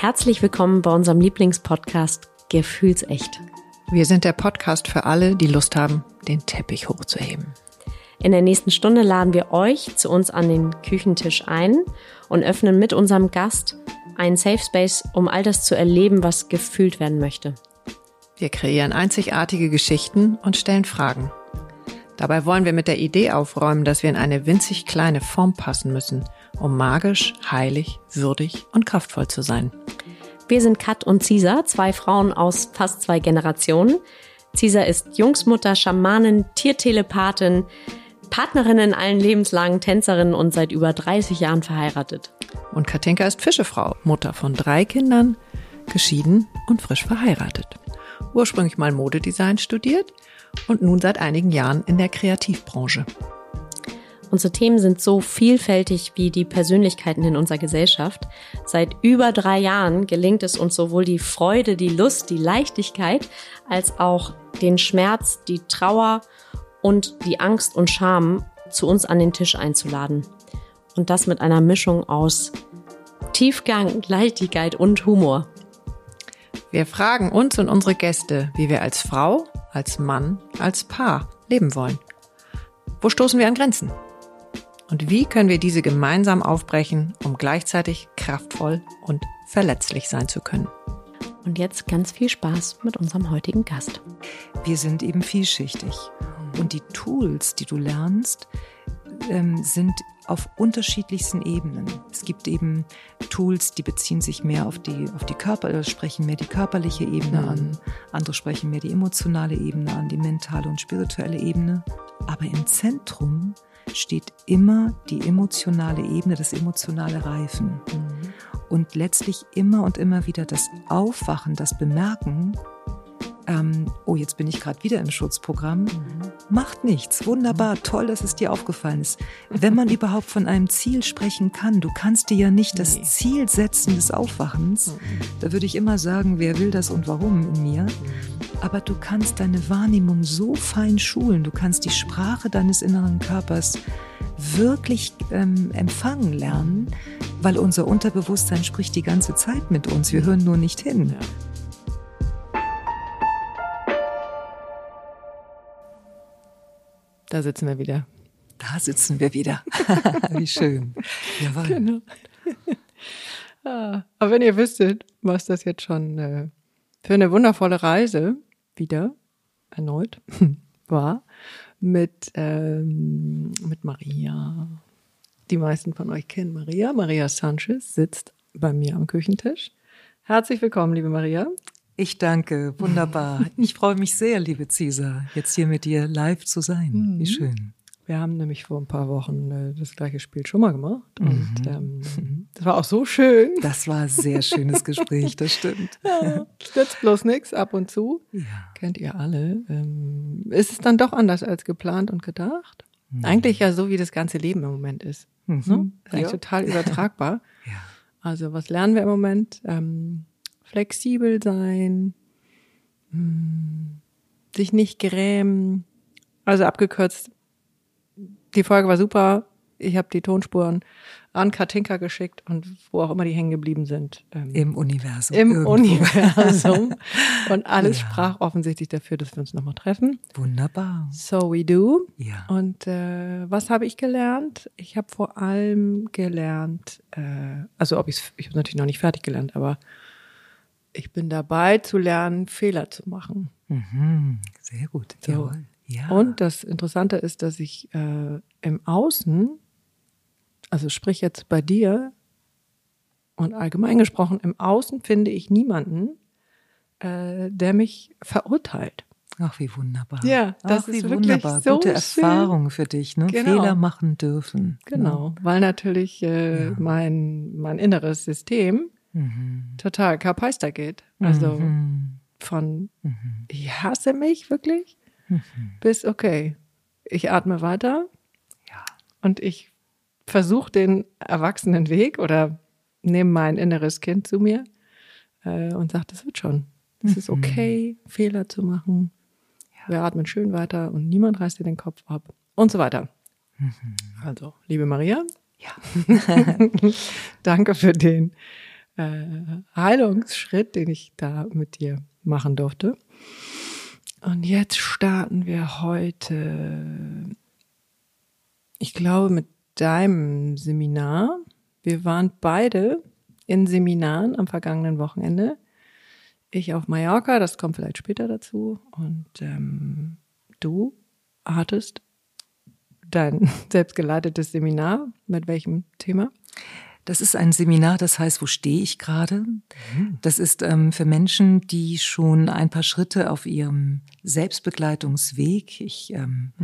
Herzlich willkommen bei unserem Lieblingspodcast Gefühlsecht. Wir sind der Podcast für alle, die Lust haben, den Teppich hochzuheben. In der nächsten Stunde laden wir euch zu uns an den Küchentisch ein und öffnen mit unserem Gast einen Safe Space, um all das zu erleben, was gefühlt werden möchte. Wir kreieren einzigartige Geschichten und stellen Fragen. Dabei wollen wir mit der Idee aufräumen, dass wir in eine winzig kleine Form passen müssen, um magisch, heilig, würdig und kraftvoll zu sein. Wir sind Kat und Cisa, zwei Frauen aus fast 2 Generationen. Cisa ist Jungsmutter, Schamanin, Tiertelepathin, Partnerin in allen Lebenslagen, Tänzerin und seit über 30 Jahren verheiratet. Und Katinka ist Fischefrau, Mutter von 3 Kindern, geschieden und frisch verheiratet. Ursprünglich mal Modedesign studiert und nun seit einigen Jahren in der Kreativbranche. Unsere Themen sind so vielfältig wie die Persönlichkeiten in unserer Gesellschaft. Seit über 3 Jahren gelingt es uns sowohl die Freude, die Lust, die Leichtigkeit, als auch den Schmerz, die Trauer und die Angst und Scham zu uns an den Tisch einzuladen. Und das mit einer Mischung aus Tiefgang, Leichtigkeit und Humor. Wir fragen uns und unsere Gäste, wie wir als Frau, als Mann, als Paar leben wollen. Wo stoßen wir an Grenzen? Und wie können wir diese gemeinsam aufbrechen, um gleichzeitig kraftvoll und verletzlich sein zu können? Und jetzt ganz viel Spaß mit unserem heutigen Gast. Wir sind eben vielschichtig. Und die Tools, die du lernst, sind auf unterschiedlichsten Ebenen. Es gibt eben Tools, die beziehen sich mehr auf die sprechen mehr die körperliche Ebene an. Andere sprechen mehr die emotionale Ebene an, die mentale und spirituelle Ebene. Aber im Zentrum steht immer die emotionale Ebene, das emotionale Reifen. Und letztlich immer und immer wieder das Aufwachen, das Bemerken, jetzt bin ich gerade wieder im Schutzprogramm, macht nichts, wunderbar, toll, dass es dir aufgefallen ist. Wenn man überhaupt von einem Ziel sprechen kann, du kannst dir ja nicht das Ziel setzen des Aufwachens, da würde ich immer sagen, wer will das und warum in mir, aber du kannst deine Wahrnehmung so fein schulen, du kannst die Sprache deines inneren Körpers wirklich empfangen lernen, weil unser Unterbewusstsein spricht die ganze Zeit mit uns, wir hören nur nicht hin. Ja. Da sitzen wir wieder. Wie schön. Jawohl. Genau. Aber wenn ihr wüsstet, was das jetzt schon für eine wundervolle Reise wieder erneut war mit Maria. Die meisten von euch kennen Maria. Maria Sanchez sitzt bei mir am Küchentisch. Herzlich willkommen, liebe Maria. Ich danke, wunderbar. Ich freue mich sehr, liebe Cisa, jetzt hier mit dir live zu sein. Wie schön. Wir haben nämlich vor ein paar Wochen das gleiche Spiel schon mal gemacht und das war auch so schön. Das war ein sehr schönes Gespräch, das stimmt. Ja, nützt bloß nichts, ab und zu. Ja. Kennt ihr alle. Ist es dann doch anders als geplant und gedacht? Eigentlich ja so, wie das ganze Leben im Moment ist. Ne? Ist eigentlich total übertragbar. Ja. Also was lernen wir im Moment? Flexibel sein, sich nicht grämen. Also abgekürzt, die Folge war super. Ich habe die Tonspuren an Katinka geschickt und wo auch immer die hängen geblieben sind. Im Universum. Universum. Und alles sprach offensichtlich dafür, dass wir uns nochmal treffen. Wunderbar. So we do. Ja. Und was habe ich gelernt? Ich habe vor allem gelernt, ich habe natürlich noch nicht fertig gelernt, aber ich bin dabei zu lernen, Fehler zu machen. Sehr gut. So. Jawohl. Ja. Und das Interessante ist, dass ich im Außen, also sprich jetzt bei dir und allgemein gesprochen, im Außen finde ich niemanden, der mich verurteilt. Ach, wie wunderbar. Ja, das ist wirklich so gute Erfahrung für dich, ne? Genau. Fehler machen dürfen. Genau, weil natürlich mein inneres System total kapeister geht. Also von ich hasse mich wirklich bis okay, ich atme weiter und ich versuche den Erwachsenenweg oder nehme mein inneres Kind zu mir und sage, das wird schon. Es ist okay, Fehler zu machen. Wir atmen schön weiter und niemand reißt dir den Kopf ab und so weiter. Also, liebe Maria, danke für den Heilungsschritt, den ich da mit dir machen durfte. Und jetzt starten wir heute, ich glaube, mit deinem Seminar. Wir waren beide in Seminaren am vergangenen Wochenende. Ich auf Mallorca, das kommt vielleicht später dazu. Und du hattest dein selbstgeleitetes Seminar. Mit welchem Thema? Das ist ein Seminar, das heißt, wo stehe ich gerade? Das ist für Menschen, die schon ein paar Schritte auf ihrem Selbstbegleitungsweg, ich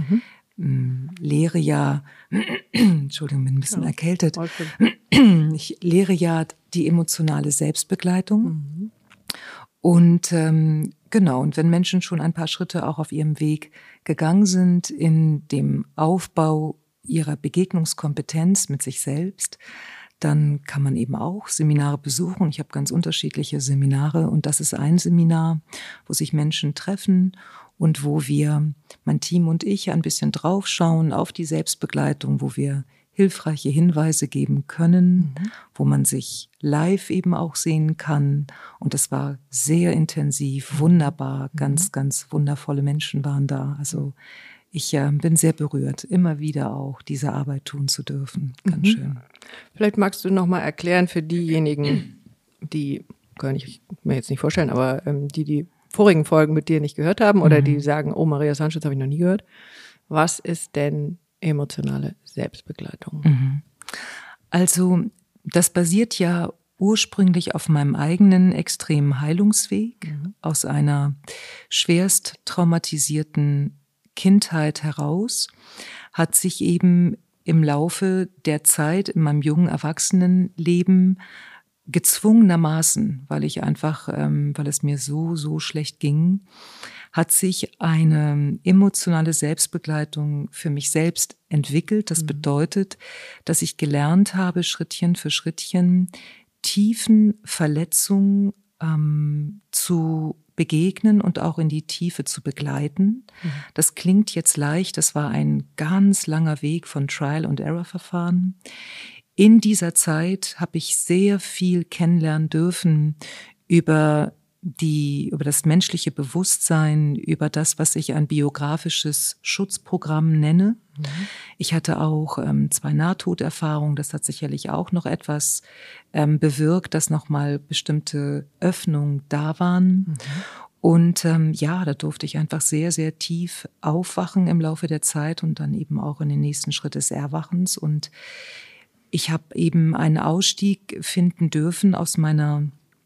lehre ja, Entschuldigung, bin ein bisschen erkältet, ich lehre ja die emotionale Selbstbegleitung. Und genau, und wenn Menschen schon ein paar Schritte auch auf ihrem Weg gegangen sind in dem Aufbau ihrer Begegnungskompetenz mit sich selbst, dann kann man eben auch Seminare besuchen. Ich habe ganz unterschiedliche Seminare und das ist ein Seminar, wo sich Menschen treffen und wo wir, mein Team und ich, ein bisschen draufschauen auf die Selbstbegleitung, wo wir hilfreiche Hinweise geben können, wo man sich live eben auch sehen kann. Und das war sehr intensiv, wunderbar, ganz, ganz wundervolle Menschen waren da. Also ich bin sehr berührt, immer wieder auch diese Arbeit tun zu dürfen. Ganz schön. Vielleicht magst du noch mal erklären für diejenigen, die, kann ich mir jetzt nicht vorstellen, aber die vorigen Folgen mit dir nicht gehört haben oder die sagen, oh, Maria Sanchez habe ich noch nie gehört. Was ist denn emotionale Selbstbegleitung? Also das basiert ja ursprünglich auf meinem eigenen extremen Heilungsweg aus einer schwerst traumatisierten Kindheit heraus, hat sich eben im Laufe der Zeit in meinem jungen Erwachsenenleben gezwungenermaßen, weil es mir so schlecht ging, hat sich eine emotionale Selbstbegleitung für mich selbst entwickelt. Das bedeutet, dass ich gelernt habe, Schrittchen für Schrittchen tiefen Verletzungen zu begegnen und auch in die Tiefe zu begleiten. Das klingt jetzt leicht, das war ein ganz langer Weg von Trial-and-Error-Verfahren. In dieser Zeit habe ich sehr viel kennenlernen dürfen über das menschliche Bewusstsein, über das, was ich ein biografisches Schutzprogramm nenne. Ich hatte auch 2 Nahtoderfahrungen, das hat sicherlich auch noch etwas bewirkt, dass nochmal bestimmte Öffnungen da waren. Und da durfte ich einfach sehr, sehr tief aufwachen im Laufe der Zeit und dann eben auch in den nächsten Schritt des Erwachens. Und ich habe eben einen Ausstieg finden dürfen aus meiner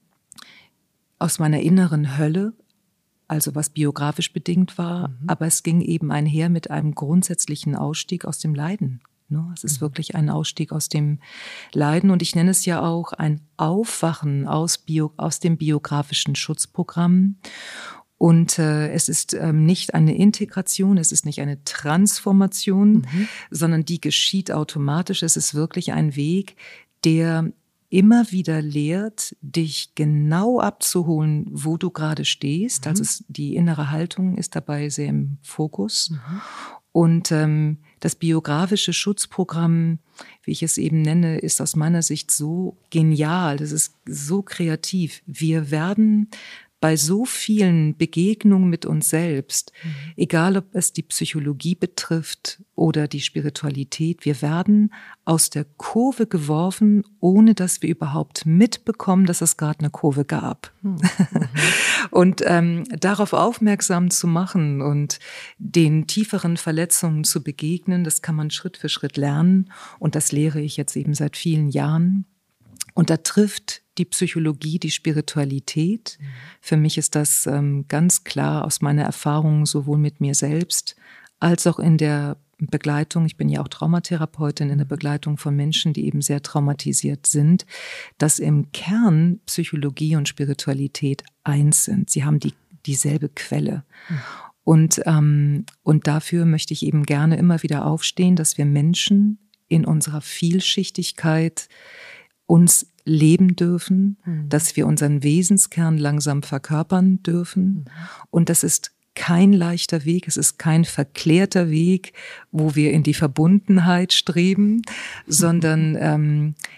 inneren Hölle, also was biografisch bedingt war, aber es ging eben einher mit einem grundsätzlichen Ausstieg aus dem Leiden. Es ist wirklich ein Ausstieg aus dem Leiden und ich nenne es ja auch ein Aufwachen aus dem biografischen Schutzprogramm. Und es ist nicht eine Integration, es ist nicht eine Transformation, sondern die geschieht automatisch. Es ist wirklich ein Weg, der immer wieder lehrt, dich genau abzuholen, wo du gerade stehst. Also die innere Haltung ist dabei sehr im Fokus. Und das biografische Schutzprogramm, wie ich es eben nenne, ist aus meiner Sicht so genial. Das ist so kreativ. Wir werden bei so vielen Begegnungen mit uns selbst, egal ob es die Psychologie betrifft oder die Spiritualität, wir werden aus der Kurve geworfen, ohne dass wir überhaupt mitbekommen, dass es gerade eine Kurve gab. Und darauf aufmerksam zu machen und den tieferen Verletzungen zu begegnen, das kann man Schritt für Schritt lernen. Und das lehre ich jetzt eben seit vielen Jahren. Und da trifft die Psychologie die Spiritualität. Für mich ist das ganz klar aus meiner Erfahrung sowohl mit mir selbst als auch in der Begleitung, ich bin ja auch Traumatherapeutin, in der Begleitung von Menschen, die eben sehr traumatisiert sind, dass im Kern Psychologie und Spiritualität eins sind. Sie haben dieselbe Quelle. Und dafür möchte ich eben gerne immer wieder aufstehen, dass wir Menschen in unserer Vielschichtigkeit uns leben dürfen, dass wir unseren Wesenskern langsam verkörpern dürfen. Und das ist kein leichter Weg, es ist kein verklärter Weg, wo wir in die Verbundenheit streben, sondern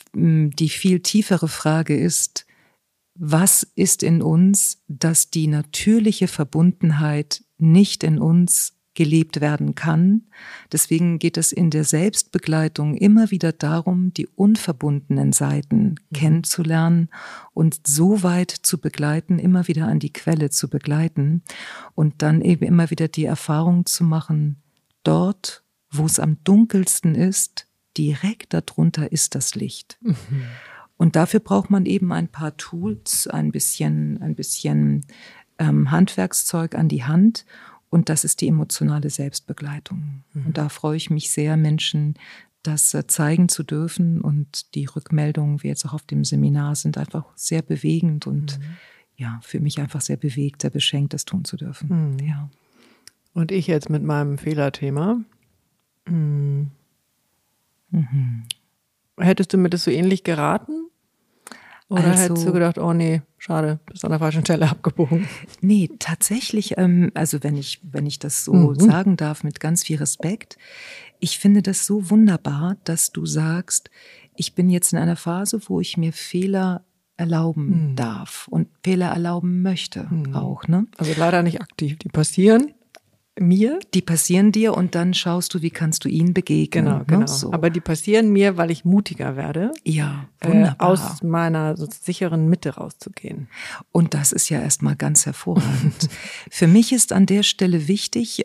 die viel tiefere Frage ist, was ist in uns, dass die natürliche Verbundenheit nicht in uns gelebt werden kann. Deswegen geht es in der Selbstbegleitung immer wieder darum, die unverbundenen Seiten kennenzulernen und so weit zu begleiten, immer wieder an die Quelle zu begleiten und dann eben immer wieder die Erfahrung zu machen, dort, wo es am dunkelsten ist, direkt darunter ist das Licht. Und dafür braucht man eben ein paar Tools, ein bisschen Handwerkszeug an die Hand. Und das ist die emotionale Selbstbegleitung. Und da freue ich mich sehr, Menschen das zeigen zu dürfen. Und die Rückmeldungen, wie jetzt auch auf dem Seminar, sind einfach sehr bewegend und ja, für mich einfach sehr bewegt, sehr beschenkt, das tun zu dürfen. Ja. Und ich jetzt mit meinem Fehlerthema. Hättest du mir das so ähnlich geraten? Oder hättest du gedacht, oh nee, schade, bist an der falschen Stelle abgebogen? Nee, tatsächlich, also wenn ich das so sagen darf, mit ganz viel Respekt, ich finde das so wunderbar, dass du sagst, ich bin jetzt in einer Phase, wo ich mir Fehler erlauben darf und Fehler erlauben möchte auch. Ne? Also leider nicht aktiv, die passieren mir. Die passieren dir und dann schaust du, wie kannst du ihnen begegnen. Genau. Ne? So. Aber die passieren mir, weil ich mutiger werde. Ja, wunderbar. Aus meiner so sicheren Mitte rauszugehen. Und das ist ja erstmal ganz hervorragend. Für mich ist an der Stelle wichtig,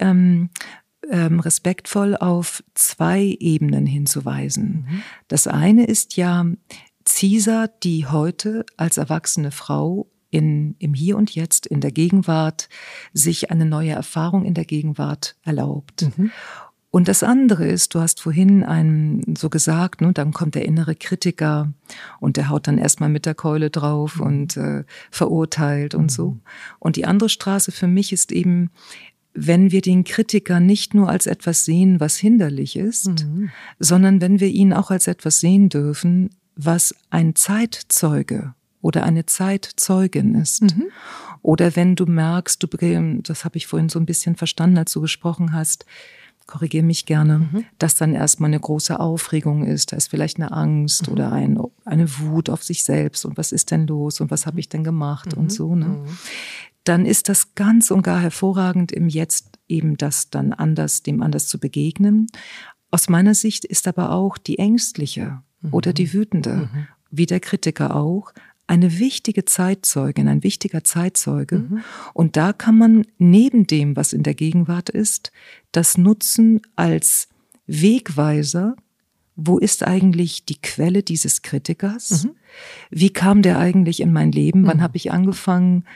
respektvoll auf 2 Ebenen hinzuweisen. Das eine ist ja Cisa, die heute als erwachsene Frau im Hier und Jetzt, in der Gegenwart, sich eine neue Erfahrung in der Gegenwart erlaubt. Und das andere ist, du hast vorhin so gesagt, ne, dann kommt der innere Kritiker und der haut dann erstmal mit der Keule drauf und verurteilt und so. Und die andere Straße für mich ist eben, wenn wir den Kritiker nicht nur als etwas sehen, was hinderlich ist, sondern wenn wir ihn auch als etwas sehen dürfen, was ein Zeitzeuge oder eine Zeitzeugin ist. Oder wenn du merkst, das habe ich vorhin so ein bisschen verstanden, als du gesprochen hast, korrigiere mich gerne, dass dann erstmal eine große Aufregung ist, da ist vielleicht eine Angst oder eine Wut auf sich selbst und was ist denn los und was habe ich denn gemacht und so, ne? Dann ist das ganz und gar hervorragend im Jetzt eben das dann dem anders zu begegnen. Aus meiner Sicht ist aber auch die Ängstliche oder die Wütende, wie der Kritiker auch, eine wichtige Zeitzeugin, ein wichtiger Zeitzeuge. Und da kann man neben dem, was in der Gegenwart ist, das nutzen als Wegweiser. Wo ist eigentlich die Quelle dieses Kritikers? Wie kam der eigentlich in mein Leben? Wann habe ich angefangen,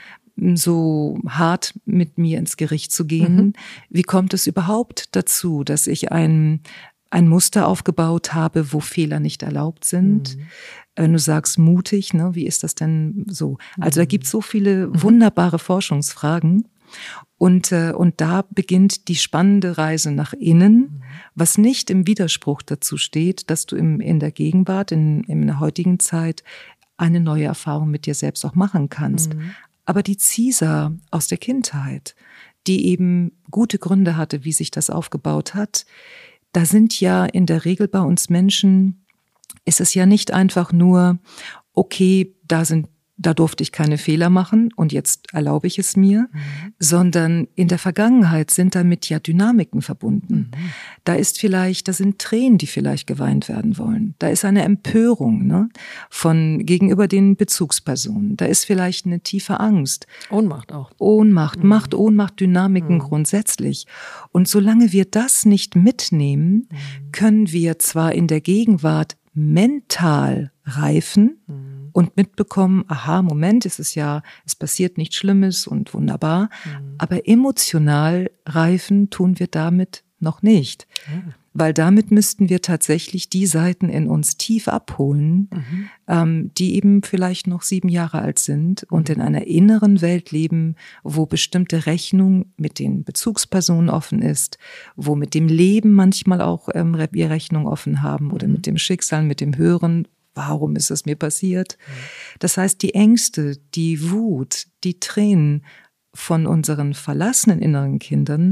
so hart mit mir ins Gericht zu gehen? Wie kommt es überhaupt dazu, dass ich ein Muster aufgebaut habe, wo Fehler nicht erlaubt sind? Wenn du sagst mutig, ne, wie ist das denn so? Also da gibt es so viele wunderbare Forschungsfragen. Und da beginnt die spannende Reise nach innen, was nicht im Widerspruch dazu steht, dass du in der Gegenwart, in der heutigen Zeit eine neue Erfahrung mit dir selbst auch machen kannst. Aber die Cisa aus der Kindheit, die eben gute Gründe hatte, wie sich das aufgebaut hat, da sind ja in der Regel bei uns Menschen, ist es ja nicht einfach nur, okay, da durfte ich keine Fehler machen und jetzt erlaube ich es mir, sondern in der Vergangenheit sind damit ja Dynamiken verbunden. Da sind Tränen, die vielleicht geweint werden wollen. Da ist eine Empörung, ne, gegenüber den Bezugspersonen. Da ist vielleicht eine tiefe Angst. Ohnmacht auch. Ohnmacht, Dynamiken grundsätzlich. Und solange wir das nicht mitnehmen, können wir zwar in der Gegenwart mental reifen und mitbekommen, aha, Moment, es passiert nichts Schlimmes und wunderbar, aber emotional reifen tun wir damit noch nicht. Weil damit müssten wir tatsächlich die Seiten in uns tief abholen, die eben vielleicht noch 7 Jahre alt sind und in einer inneren Welt leben, wo bestimmte Rechnung mit den Bezugspersonen offen ist, wo mit dem Leben manchmal auch wir Rechnung offen haben oder mit dem Schicksal, mit dem Hören, warum ist es mir passiert? Das heißt, die Ängste, die Wut, die Tränen von unseren verlassenen inneren Kindern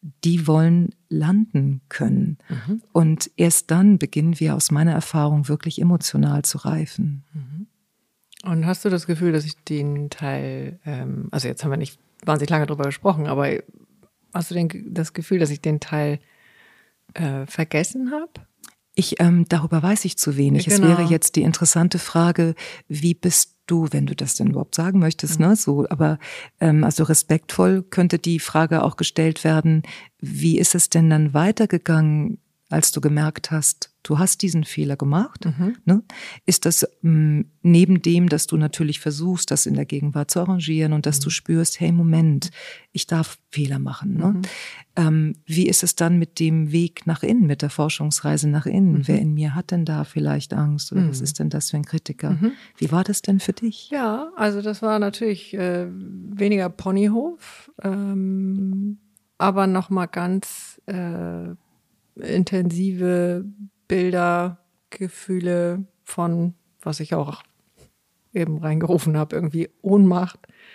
die wollen landen können. Und erst dann beginnen wir aus meiner Erfahrung wirklich emotional zu reifen. Und hast du das Gefühl, dass ich den Teil, also jetzt haben wir nicht wahnsinnig lange drüber gesprochen, aber hast du das Gefühl, dass ich den Teil vergessen habe? Darüber weiß ich zu wenig. Genau. Es wäre jetzt die interessante Frage, wie bist du, wenn du das denn überhaupt sagen möchtest, ne? So, aber also respektvoll könnte die Frage auch gestellt werden, wie ist es denn dann weitergegangen, als du gemerkt hast, du hast diesen Fehler gemacht? Ne? Ist das neben dem, dass du natürlich versuchst, das in der Gegenwart zu arrangieren und dass du spürst, hey, Moment, ich darf Fehler machen. Ne? Wie ist es dann mit dem Weg nach innen, mit der Forschungsreise nach innen? Wer in mir hat denn da vielleicht Angst? Oder was ist denn das für ein Kritiker? Wie war das denn für dich? Ja, also das war natürlich weniger Ponyhof, aber nochmal ganz intensive Bilder, Gefühle von, was ich auch eben reingerufen habe, irgendwie Ohnmacht,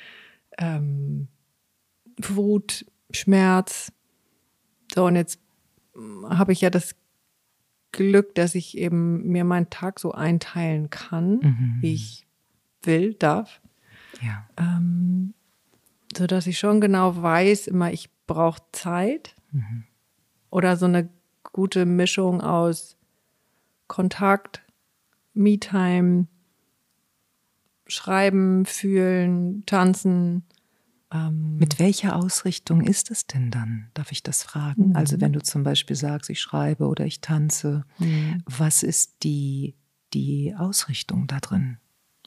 Wut, Schmerz. So, und jetzt habe ich ja das Glück, dass ich eben mir meinen Tag so einteilen kann, wie ich will, darf. Ja. So dass ich schon genau weiß, immer ich brauche Zeit oder so eine gute Mischung aus Kontakt, Me-Time, Schreiben, Fühlen, Tanzen. Mit welcher Ausrichtung ist es denn dann? Darf ich das fragen? Also wenn du zum Beispiel sagst, ich schreibe oder ich tanze, was ist die Ausrichtung da drin?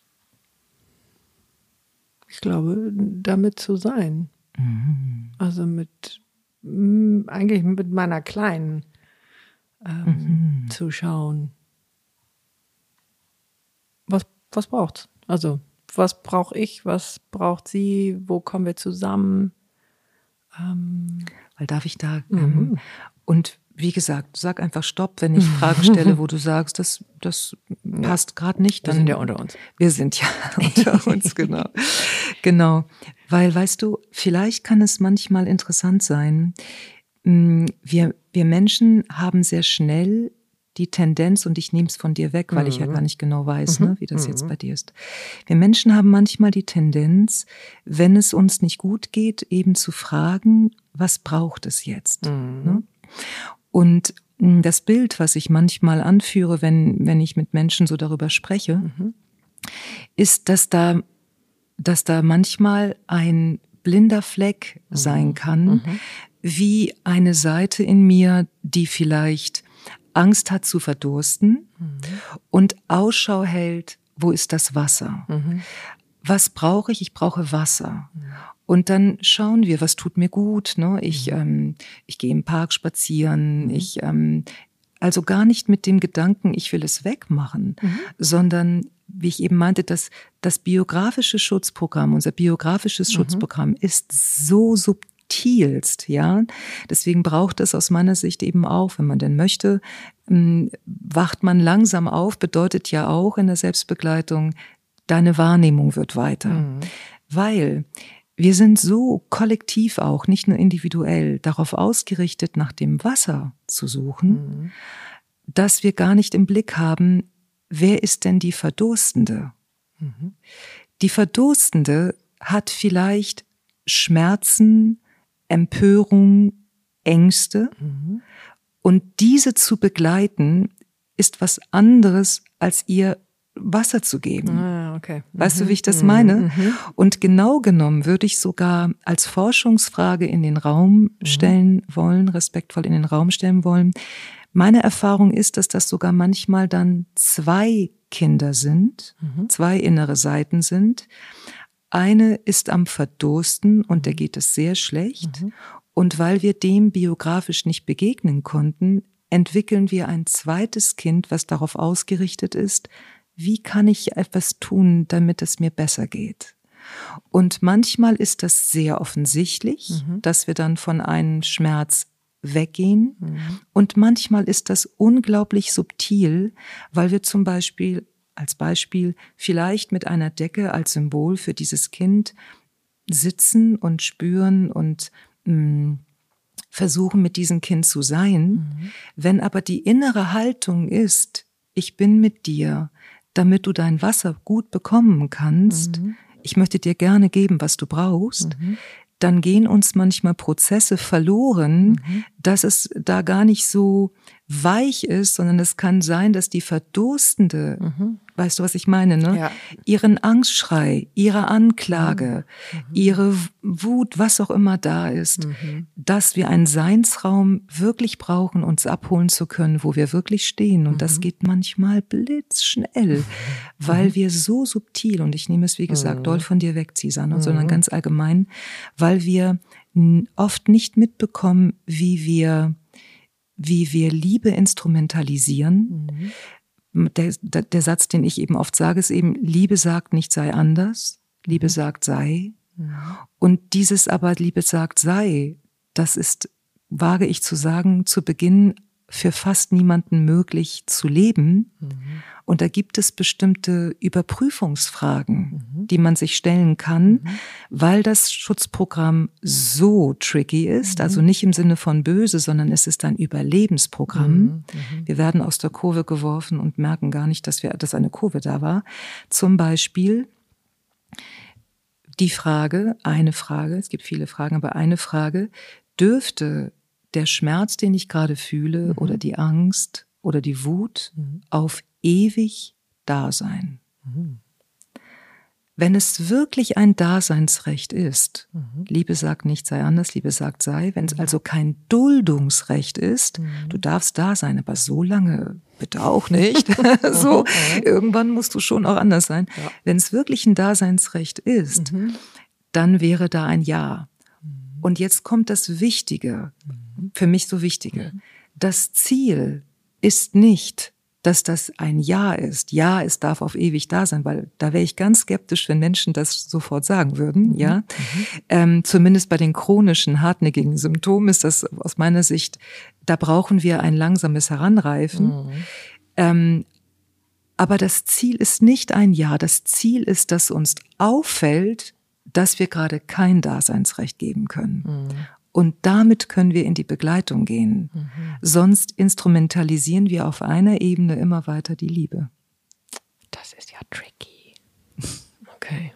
Ich glaube, damit zu sein. Also eigentlich mit meiner Kleinen zu schauen. Was braucht's? Also, was brauche ich? Was braucht sie? Wo kommen wir zusammen? Weil darf ich da und wie gesagt, sag einfach Stopp, wenn ich Fragen stelle, wo du sagst, das passt gerade nicht. Wir sind ja unter uns. Wir sind ja unter uns, genau. Genau, weil, weißt du, vielleicht kann es manchmal interessant sein, wir Menschen haben sehr schnell die Tendenz, und ich nehme es von dir weg, weil ich ja gar nicht genau weiß, ne, wie das jetzt bei dir ist. Wir Menschen haben manchmal die Tendenz, wenn es uns nicht gut geht, eben zu fragen, was braucht es jetzt? Ne? Und das Bild, was ich manchmal anführe, wenn ich mit Menschen so darüber spreche, ist, dass da manchmal ein blinder Fleck sein kann, wie eine Seite in mir, die vielleicht Angst hat zu verdursten und Ausschau hält, wo ist das Wasser? Was brauche ich? Ich brauche Wasser. Und dann schauen wir, was tut mir gut. Ne? Ich gehe im Park spazieren. Also gar nicht mit dem Gedanken, ich will es wegmachen, sondern, wie ich eben meinte, das biografische Schutzprogramm, unser biografisches Schutzprogramm ist so subtilst, ja. Deswegen braucht es aus meiner Sicht eben auch, wenn man denn möchte, wacht man langsam auf, bedeutet ja auch in der Selbstbegleitung, deine Wahrnehmung wird weiter. Weil wir sind so kollektiv auch, nicht nur individuell, darauf ausgerichtet, nach dem Wasser zu suchen, dass wir gar nicht im Blick haben, wer ist denn die Verdurstende? Die Verdurstende hat vielleicht Schmerzen, Empörung, Ängste. Und diese zu begleiten, ist was anderes, als ihr Wasser zu geben. Okay. Weißt du, wie ich das meine? Und genau genommen würde ich sogar als Forschungsfrage in den Raum stellen wollen, respektvoll in den Raum stellen wollen. Meine Erfahrung ist, dass das sogar manchmal dann zwei Kinder sind, zwei innere Seiten sind. Eine ist am Verdursten und der geht es sehr schlecht. Und weil wir dem biografisch nicht begegnen konnten, entwickeln wir ein zweites Kind, was darauf ausgerichtet ist, wie kann ich etwas tun, damit es mir besser geht? Und manchmal ist das sehr offensichtlich, dass wir dann von einem Schmerz weggehen. Und manchmal ist das unglaublich subtil, weil wir zum Beispiel, als Beispiel, vielleicht mit einer Decke als Symbol für dieses Kind sitzen und spüren und versuchen, mit diesem Kind zu sein. Wenn aber die innere Haltung ist, ich bin mit dir, damit du dein Wasser gut bekommen kannst, ich möchte dir gerne geben, was du brauchst, dann gehen uns manchmal Prozesse verloren, dass es da gar nicht so weich ist, sondern es kann sein, dass die Verdurstende, weißt du, was ich meine, ne? Ja. Ihren Angstschrei, ihre Anklage, ihre Wut, was auch immer da ist, dass wir einen Seinsraum wirklich brauchen, uns abholen zu können, wo wir wirklich stehen. Und das geht manchmal blitzschnell, weil wir so subtil, und ich nehme es, wie gesagt, doll von dir weg, Susanne, sondern ganz allgemein, weil wir oft nicht mitbekommen, wie wir Liebe instrumentalisieren. Der Satz, den ich eben oft sage, ist eben, Liebe sagt nicht sei anders, Liebe sagt sei. Und dieses aber, Liebe sagt sei, das ist, wage ich zu sagen, zu Beginn für fast niemanden möglich zu leben. Und da gibt es bestimmte Überprüfungsfragen, die man sich stellen kann, weil das Schutzprogramm so tricky ist, also nicht im Sinne von böse, sondern es ist ein Überlebensprogramm. Wir werden aus der Kurve geworfen und merken gar nicht, dass eine Kurve da war. Zum Beispiel die Frage, es gibt viele Fragen, aber eine Frage, dürfte der Schmerz, den ich gerade fühle, oder die Angst oder die Wut auf ewig da sein? Wenn es wirklich ein Daseinsrecht ist, Liebe sagt nicht sei anders, Liebe sagt sei, wenn es also kein Duldungsrecht ist, du darfst da sein, aber so lange bitte auch nicht. So, irgendwann musst du schon auch anders sein. Ja. Wenn es wirklich ein Daseinsrecht ist, dann wäre da ein Ja. Und jetzt kommt das Wichtige, für mich so Wichtige. Das Ziel ist nicht, dass das ein Ja ist. Ja, es darf auf ewig da sein, weil da wäre ich ganz skeptisch, wenn Menschen das sofort sagen würden. Ja, zumindest bei den chronischen, hartnäckigen Symptomen ist das aus meiner Sicht, da brauchen wir ein langsames Heranreifen. Aber das Ziel ist nicht ein Ja. Das Ziel ist, dass uns auffällt, dass wir gerade kein Daseinsrecht geben können. Und damit können wir in die Begleitung gehen. Sonst instrumentalisieren wir auf einer Ebene immer weiter die Liebe. Das ist ja tricky. Okay.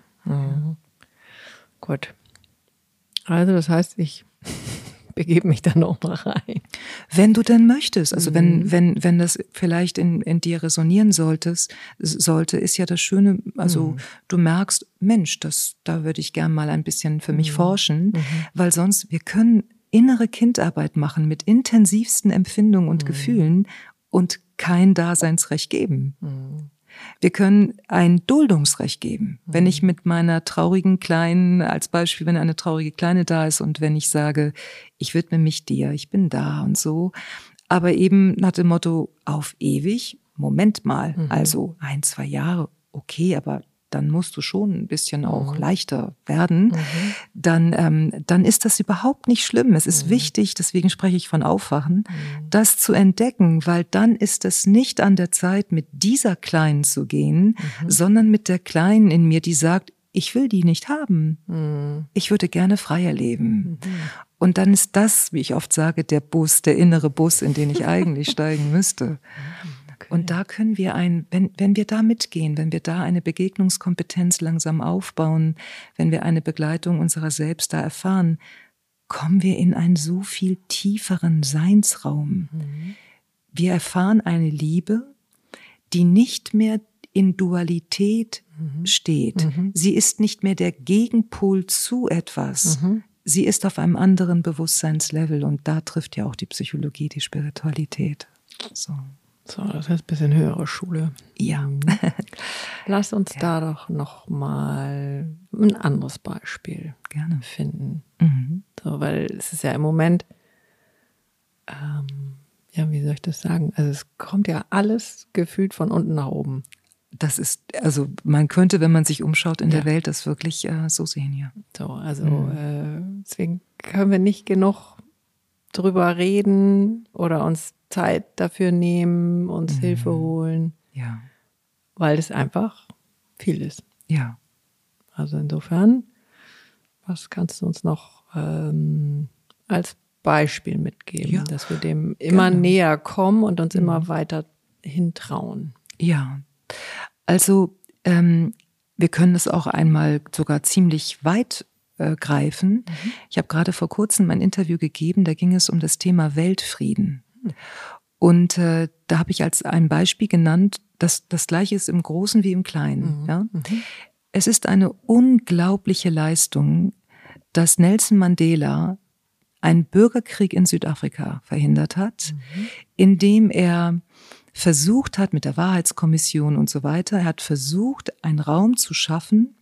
Gut. Also das heißt, ich begebe mich da noch mal rein. Wenn du denn möchtest, also wenn das vielleicht in dir resonieren sollte, ist ja das Schöne, also du merkst, Mensch, da würde ich gern mal ein bisschen für mich forschen, weil sonst, wir können innere Kindarbeit machen mit intensivsten Empfindungen und Gefühlen und kein Daseinsrecht geben. Wir können ein Duldungsrecht geben. Wenn ich mit meiner traurigen Kleinen, als Beispiel, wenn eine traurige Kleine da ist und wenn ich sage, ich widme mich dir, ich bin da und so, aber eben nach dem Motto, auf ewig, Moment mal, also 1, 2 Jahre, okay, aber dann musst du schon ein bisschen auch leichter werden, dann ist das überhaupt nicht schlimm. Es ist wichtig, deswegen spreche ich von Aufwachen, das zu entdecken, weil dann ist es nicht an der Zeit, mit dieser Kleinen zu gehen, sondern mit der Kleinen in mir, die sagt, ich will die nicht haben. Ich würde gerne freier leben. Und dann ist das, wie ich oft sage, der Bus, der innere Bus, in den ich eigentlich steigen müsste. Und da können wir wenn wir da mitgehen, wenn wir da eine Begegnungskompetenz langsam aufbauen, wenn wir eine Begleitung unserer selbst da erfahren, kommen wir in einen so viel tieferen Seinsraum. Wir erfahren eine Liebe, die nicht mehr in Dualität steht. Sie ist nicht mehr der Gegenpol zu etwas. Sie ist auf einem anderen Bewusstseinslevel und da trifft ja auch die Psychologie, die Spiritualität. So, das heißt ein bisschen höhere Schule. Ja. Lass uns da doch noch mal ein anderes Beispiel gerne finden. So, weil es ist ja im Moment, wie soll ich das sagen? Also es kommt ja alles gefühlt von unten nach oben. Das ist, also man könnte, wenn man sich umschaut in der Welt, das wirklich so sehen, ja. So, also deswegen können wir nicht genug drüber reden oder uns Zeit dafür nehmen, uns Hilfe holen. Ja. Weil es einfach viel ist. Ja. Also insofern, was kannst du uns noch als Beispiel mitgeben, dass wir dem immer näher kommen und uns immer weiter hintrauen. Ja, also wir können es auch einmal sogar ziemlich weit greifen. Ich habe gerade vor kurzem ein Interview gegeben, da ging es um das Thema Weltfrieden. Und da habe ich als ein Beispiel genannt, dass das Gleiche ist im Großen wie im Kleinen. Ja? Es ist eine unglaubliche Leistung, dass Nelson Mandela einen Bürgerkrieg in Südafrika verhindert hat, indem er versucht hat, mit der Wahrheitskommission und so weiter, er hat versucht, einen Raum zu schaffen,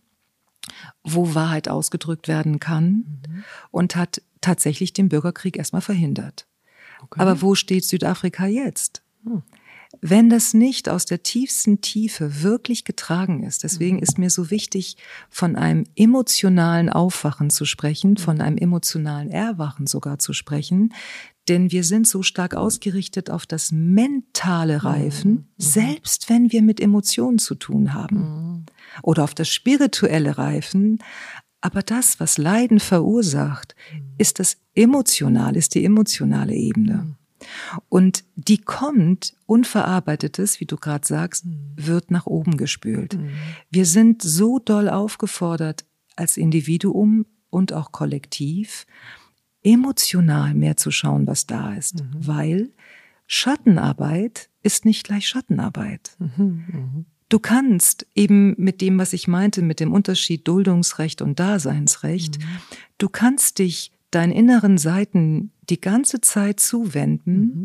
wo Wahrheit ausgedrückt werden kann und hat tatsächlich den Bürgerkrieg erstmal verhindert. Okay. Aber wo steht Südafrika jetzt? Wenn das nicht aus der tiefsten Tiefe wirklich getragen ist, deswegen ist mir so wichtig, von einem emotionalen Aufwachen zu sprechen, von einem emotionalen Erwachen sogar zu sprechen, denn wir sind so stark ausgerichtet auf das mentale Reifen, selbst wenn wir mit Emotionen zu tun haben, oder auf das spirituelle Reifen. Aber das, was Leiden verursacht, ist das Emotionale, ist die emotionale Ebene. Und die kommt, Unverarbeitetes, wie du gerade sagst, wird nach oben gespült. Wir sind so doll aufgefordert, als Individuum und auch kollektiv, emotional mehr zu schauen, was da ist. Weil Schattenarbeit ist nicht gleich Schattenarbeit. Du kannst eben mit dem, was ich meinte, mit dem Unterschied Duldungsrecht und Daseinsrecht, du kannst dich deinen inneren Seiten die ganze Zeit zuwenden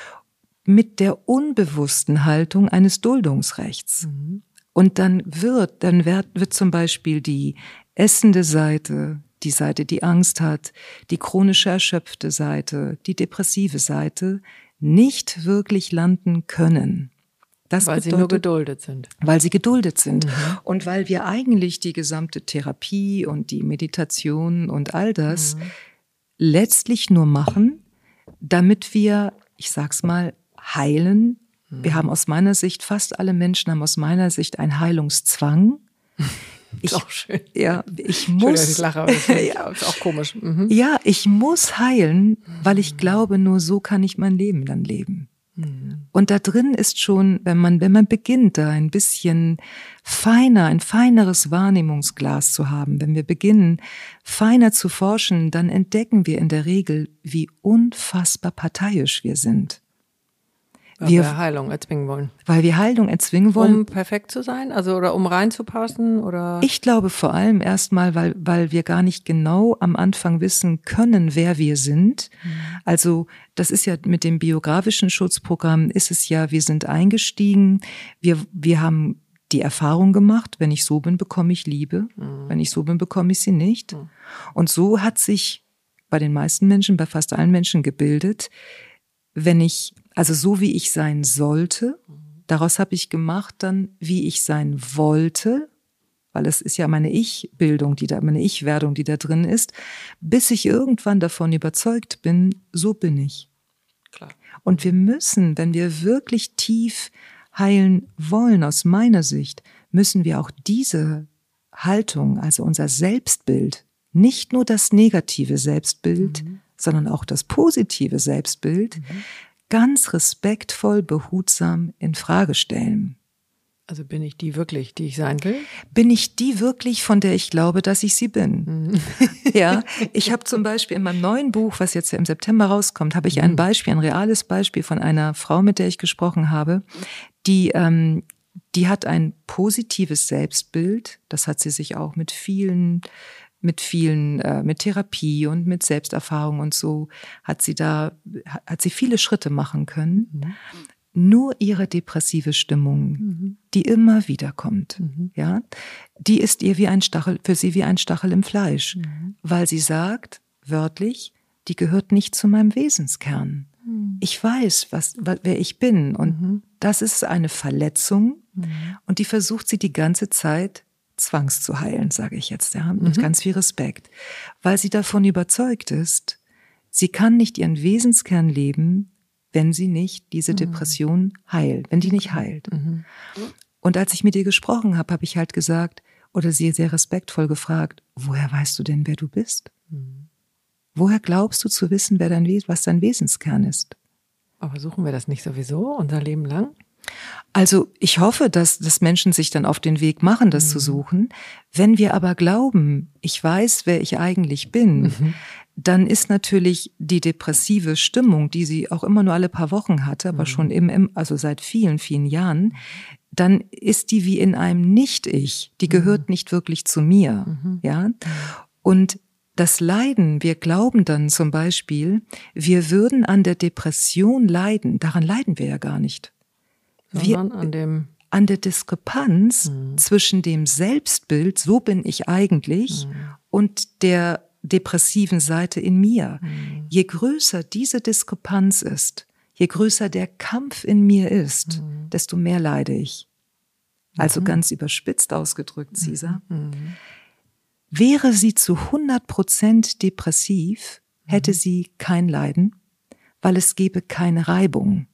mit der unbewussten Haltung eines Duldungsrechts. Und dann wird zum Beispiel die essende Seite, die Seite, die Angst hat, die chronische erschöpfte Seite, die depressive Seite nicht wirklich landen können. Das weil bedeutet, sie nur geduldet sind. Weil sie geduldet sind. Und weil wir eigentlich die gesamte Therapie und die Meditation und all das letztlich nur machen, damit wir, ich sag's mal, heilen. Wir haben aus meiner Sicht, fast alle Menschen haben aus meiner Sicht einen Heilungszwang. Ist auch schön. Ja, ich muss. Ich lache, aber ist auch komisch. Ja, ich muss heilen, weil ich glaube, nur so kann ich mein Leben dann leben. Und da drin ist schon, wenn man beginnt, da ein bisschen ein feineres Wahrnehmungsglas zu haben, wenn wir beginnen, feiner zu forschen, dann entdecken wir in der Regel, wie unfassbar parteiisch wir sind. Weil wir Heilung erzwingen wollen. Weil wir Heilung erzwingen wollen. Um perfekt zu sein? Also, oder um reinzupassen? Oder? Ich glaube vor allem erstmal, weil wir gar nicht genau am Anfang wissen können, wer wir sind. Also, das ist ja mit dem biografischen Schutzprogramm ist es ja, wir sind eingestiegen, wir haben die Erfahrung gemacht, wenn ich so bin, bekomme ich Liebe. Wenn ich so bin, bekomme ich sie nicht. Und so hat sich bei den meisten Menschen, bei fast allen Menschen gebildet, also so wie ich sein sollte, daraus habe ich gemacht dann, wie ich sein wollte, weil es ist ja meine Ich-Bildung, meine Ich-Werdung, die da drin ist, bis ich irgendwann davon überzeugt bin, so bin ich. Klar. Und wir müssen, wenn wir wirklich tief heilen wollen, aus meiner Sicht, müssen wir auch diese Haltung, also unser Selbstbild, nicht nur das negative Selbstbild, sondern auch das positive Selbstbild, ganz respektvoll, behutsam in Frage stellen. Also bin ich die wirklich, die ich sein will? Bin ich die wirklich, von der ich glaube, dass ich sie bin? Ja, ich habe zum Beispiel in meinem neuen Buch, was jetzt im September rauskommt, habe ich ein reales Beispiel von einer Frau, mit der ich gesprochen habe, die hat ein positives Selbstbild. Das hat sie sich auch mit Therapie und mit Selbsterfahrung und so hat sie viele Schritte machen können. Nur ihre depressive Stimmung, die immer wieder kommt, ja, die ist ihr für sie wie ein Stachel im Fleisch, weil sie sagt, wörtlich, die gehört nicht zu meinem Wesenskern. Ich weiß, wer ich bin und das ist eine Verletzung und die versucht sie die ganze Zeit zwangs zu heilen, sage ich jetzt, ja, mit ganz viel Respekt, weil sie davon überzeugt ist, sie kann nicht ihren Wesenskern leben, wenn sie nicht diese Depression heilt, wenn die nicht heilt. Und als ich mit ihr gesprochen habe, habe ich halt gesagt, oder sie sehr respektvoll gefragt, woher weißt du denn, wer du bist? Woher glaubst du zu wissen, was dein Wesenskern ist? Aber suchen wir das nicht sowieso unser Leben lang? Also ich hoffe, dass Menschen sich dann auf den Weg machen, das zu suchen. Wenn wir aber glauben, ich weiß, wer ich eigentlich bin, dann ist natürlich die depressive Stimmung, die sie auch immer nur alle paar Wochen hatte, aber schon also seit vielen, vielen Jahren, dann ist die wie in einem Nicht-Ich. Die gehört nicht wirklich zu mir. Ja? Und das Leiden, wir glauben dann zum Beispiel, wir würden an der Depression leiden. Daran leiden wir ja gar nicht. An der Diskrepanz zwischen dem Selbstbild, so bin ich eigentlich, und der depressiven Seite in mir. Je größer diese Diskrepanz ist, je größer der Kampf in mir ist, desto mehr leide ich. Also ganz überspitzt ausgedrückt, Cesar. Wäre sie zu 100% depressiv, hätte sie kein Leiden, weil es gäbe keine Reibung.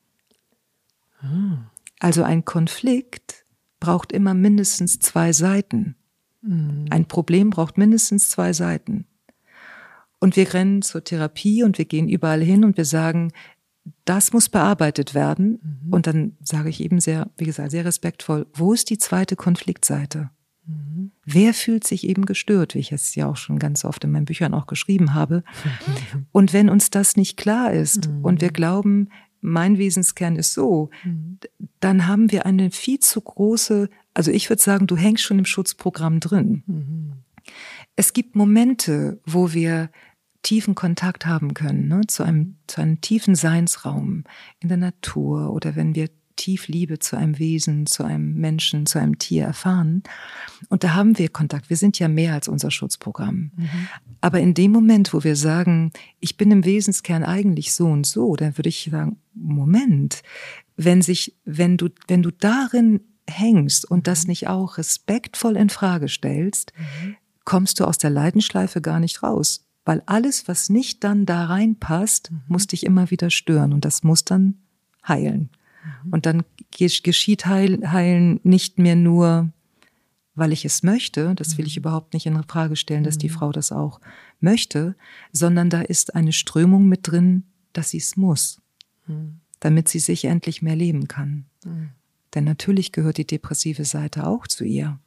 Also ein Konflikt braucht immer mindestens 2 Seiten. Ein Problem braucht mindestens 2 Seiten. Und wir rennen zur Therapie und wir gehen überall hin und wir sagen, das muss bearbeitet werden. Und dann sage ich eben sehr, wie gesagt, sehr respektvoll, wo ist die zweite Konfliktseite? Wer fühlt sich eben gestört, wie ich es ja auch schon ganz oft in meinen Büchern auch geschrieben habe. Und wenn uns das nicht klar ist und wir glauben, mein Wesenskern ist so, dann haben wir eine viel zu große, also ich würde sagen, du hängst schon im Schutzprogramm drin. Es gibt Momente, wo wir tiefen Kontakt haben können, ne, zu einem tiefen Seinsraum in der Natur oder wenn wir tief Liebe zu einem Wesen, zu einem Menschen, zu einem Tier erfahren. Und da haben wir Kontakt. Wir sind ja mehr als unser Schutzprogramm. Aber in dem Moment, wo wir sagen, ich bin im Wesenskern eigentlich so und so, dann würde ich sagen, Moment, wenn du darin hängst und das nicht auch respektvoll in Frage stellst, kommst du aus der Leidenschleife gar nicht raus. Weil alles, was nicht dann da reinpasst, muss dich immer wieder stören und das muss dann heilen. Und dann geschieht Heilen nicht mehr nur, weil ich es möchte, das will ich überhaupt nicht in Frage stellen, dass die Frau das auch möchte, sondern da ist eine Strömung mit drin, dass sie es muss, damit sie sich endlich mehr leben kann. Denn natürlich gehört die depressive Seite auch zu ihr.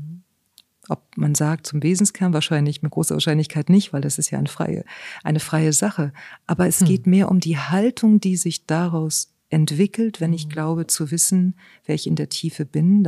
Ob man sagt, zum Wesenskern wahrscheinlich, mit großer Wahrscheinlichkeit nicht, weil das ist ja eine freie Sache. Aber es geht mehr um die Haltung, die sich daraus entwickelt, wenn ich glaube zu wissen, wer ich in der Tiefe bin,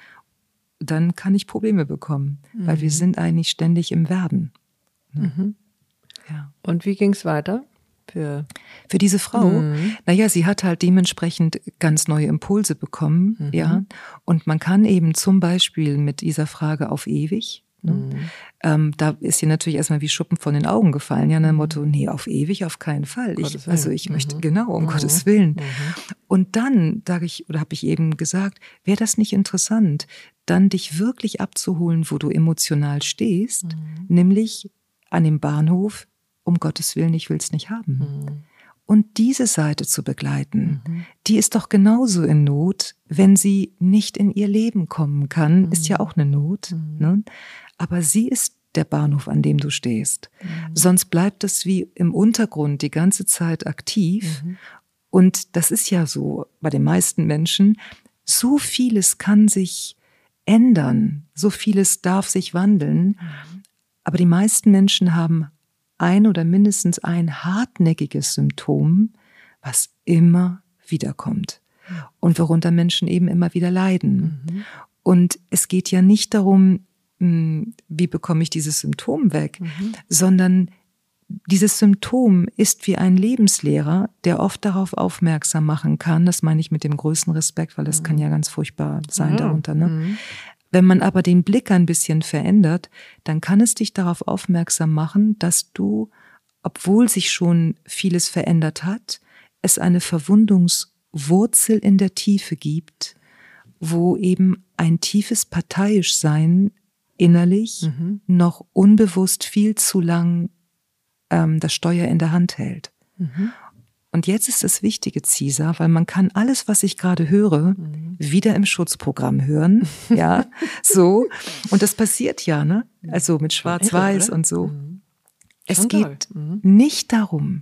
dann kann ich Probleme bekommen, weil wir sind eigentlich ständig im Werden. Ne? Ja. Und wie ging es weiter für diese Frau? Naja, sie hat halt dementsprechend ganz neue Impulse bekommen, ja. Und man kann eben zum Beispiel mit dieser Frage auf ewig, ne? Da ist ihr natürlich erstmal wie Schuppen von den Augen gefallen, ja, nach dem Motto, nee, auf ewig auf keinen Fall. Ich möchte, genau, um Gottes Willen. Und dann habe ich eben gesagt, wäre das nicht interessant, dann dich wirklich abzuholen, wo du emotional stehst, nämlich an dem Bahnhof, um Gottes Willen, ich will es nicht haben. Und diese Seite zu begleiten, die ist doch genauso in Not, wenn sie nicht in ihr Leben kommen kann, ist ja auch eine Not, ne? Aber sie ist der Bahnhof, an dem du stehst. Sonst bleibt das wie im Untergrund die ganze Zeit aktiv. Und das ist ja so bei den meisten Menschen. So vieles kann sich ändern, so vieles darf sich wandeln. Aber die meisten Menschen haben ein oder mindestens ein hartnäckiges Symptom, was immer wiederkommt. Und worunter Menschen eben immer wieder leiden. Und es geht ja nicht darum, wie bekomme ich dieses Symptom weg, sondern dieses Symptom ist wie ein Lebenslehrer, der oft darauf aufmerksam machen kann, das meine ich mit dem größten Respekt, weil das kann ja ganz furchtbar sein darunter, ne? Wenn man aber den Blick ein bisschen verändert, dann kann es dich darauf aufmerksam machen, dass du, obwohl sich schon vieles verändert hat, es eine Verwundungswurzel in der Tiefe gibt, wo eben ein tiefes Parteiischsein innerlich noch unbewusst viel zu lang das Steuer in der Hand hält. Und jetzt ist das Wichtige, Cesar, weil man kann alles, was ich gerade höre, wieder im Schutzprogramm hören, ja, so. Und das passiert ja, ne? Also mit Schwarz-Weiß und so. Es geht nicht darum,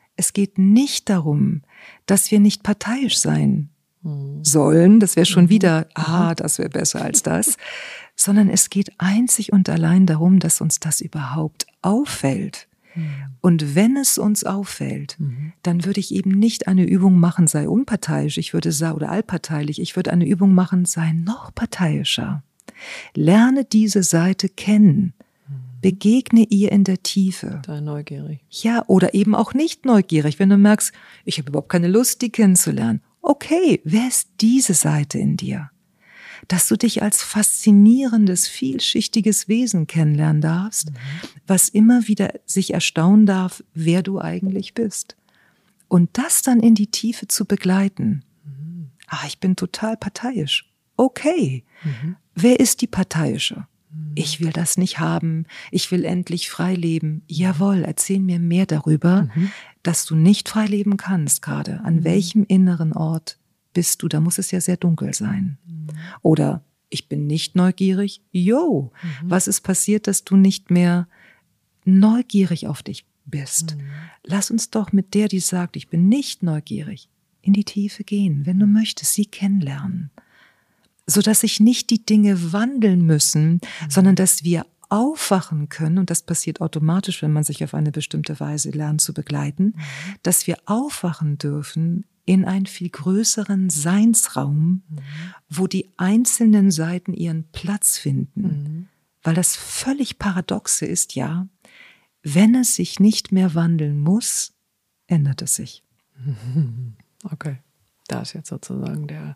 dass wir nicht parteiisch sein sollen, das wäre schon wieder, das wäre besser als das, sondern es geht einzig und allein darum, dass uns das überhaupt auffällt. Und wenn es uns auffällt, dann würde ich eben nicht eine Übung machen, sei unparteiisch, oder allparteilich, ich würde eine Übung machen, sei noch parteiischer. Lerne diese Seite kennen. Begegne ihr in der Tiefe. Sei neugierig. Ja, oder eben auch nicht neugierig, wenn du merkst, ich habe überhaupt keine Lust, die kennenzulernen. Okay, wer ist diese Seite in dir? Dass du dich als faszinierendes, vielschichtiges Wesen kennenlernen darfst, was immer wieder sich erstaunen darf, wer du eigentlich bist. Und das dann in die Tiefe zu begleiten. Ich bin total parteiisch. Okay, wer ist die Parteiische? Ich will das nicht haben, ich will endlich frei leben. Jawohl, erzähl mir mehr darüber, dass du nicht frei leben kannst gerade. An welchem inneren Ort bist du? Da muss es ja sehr dunkel sein. Oder ich bin nicht neugierig. Was ist passiert, dass du nicht mehr neugierig auf dich bist? Lass uns doch mit der, die sagt, ich bin nicht neugierig, in die Tiefe gehen, wenn du möchtest, sie kennenlernen. Sodass sich nicht die Dinge wandeln müssen, sondern dass wir aufwachen können, und das passiert automatisch, wenn man sich auf eine bestimmte Weise lernt zu begleiten, dass wir aufwachen dürfen in einen viel größeren Seinsraum, wo die einzelnen Seiten ihren Platz finden. Weil das völlig Paradoxe ist, ja, wenn es sich nicht mehr wandeln muss, ändert es sich. Okay, da ist jetzt sozusagen der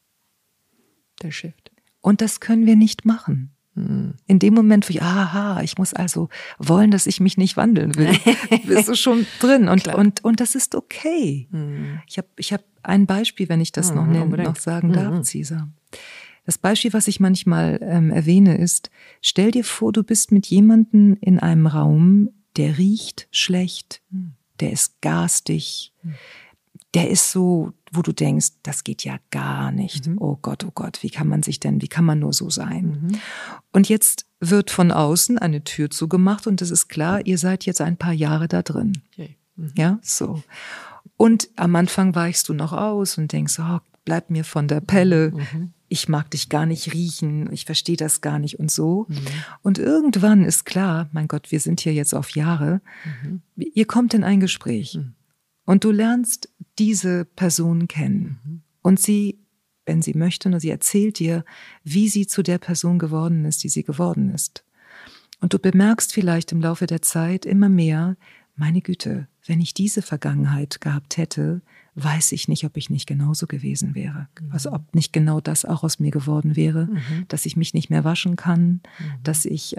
Shift. Und das können wir nicht machen. In dem Moment, wo ich muss also wollen, dass ich mich nicht wandeln will, bist du schon drin. Und das ist okay. Ich hab ein Beispiel, wenn ich das noch sagen darf, Cesar. Das Beispiel, was ich manchmal erwähne, ist, stell dir vor, du bist mit jemandem in einem Raum, der riecht schlecht, der ist garstig, der ist so, wo du denkst, das geht ja gar nicht. Oh Gott, wie kann man nur so sein? Und jetzt wird von außen eine Tür zugemacht und es ist klar, ihr seid jetzt ein paar Jahre da drin. Ja, so. Und am Anfang weichst du noch aus und denkst, bleib mir von der Pelle. Ich mag dich gar nicht riechen, ich verstehe das gar nicht und so. Und irgendwann ist klar, mein Gott, wir sind hier jetzt auf Jahre, ihr kommt in ein Gespräch. Und du lernst diese Person kennen. Und sie, wenn sie möchte, sie erzählt dir, wie sie zu der Person geworden ist, die sie geworden ist. Und du bemerkst vielleicht im Laufe der Zeit immer mehr, meine Güte, wenn ich diese Vergangenheit gehabt hätte, weiß ich nicht, ob ich nicht genauso gewesen wäre. Also ob nicht genau das auch aus mir geworden wäre, dass ich mich nicht mehr waschen kann, dass ich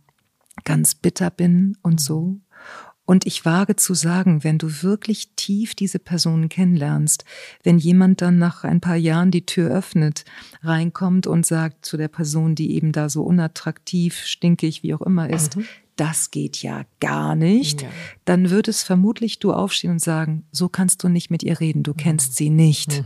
ganz bitter bin und so. Und ich wage zu sagen, wenn du wirklich tief diese Person kennenlernst, wenn jemand dann nach ein paar Jahren die Tür öffnet, reinkommt und sagt zu der Person, die eben da so unattraktiv, stinkig, wie auch immer ist, das geht ja gar nicht, dann würdest vermutlich du aufstehen und sagen, so kannst du nicht mit ihr reden, du kennst sie nicht.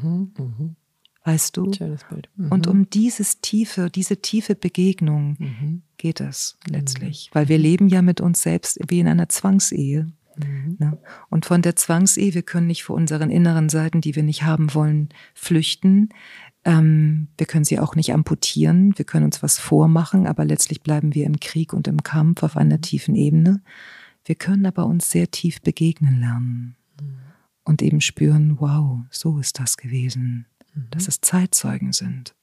Weißt du? Schönes Bild. Und um diese tiefe Begegnung geht es letztlich. Weil wir leben ja mit uns selbst wie in einer Zwangsehe. Ne? Und von der Zwangsehe, wir können nicht vor unseren inneren Seiten, die wir nicht haben wollen, flüchten. Wir können sie auch nicht amputieren, wir können uns was vormachen, aber letztlich bleiben wir im Krieg und im Kampf auf einer tiefen Ebene. Wir können aber uns sehr tief begegnen lernen und eben spüren, wow, so ist das gewesen. Dass es Zeitzeugen sind.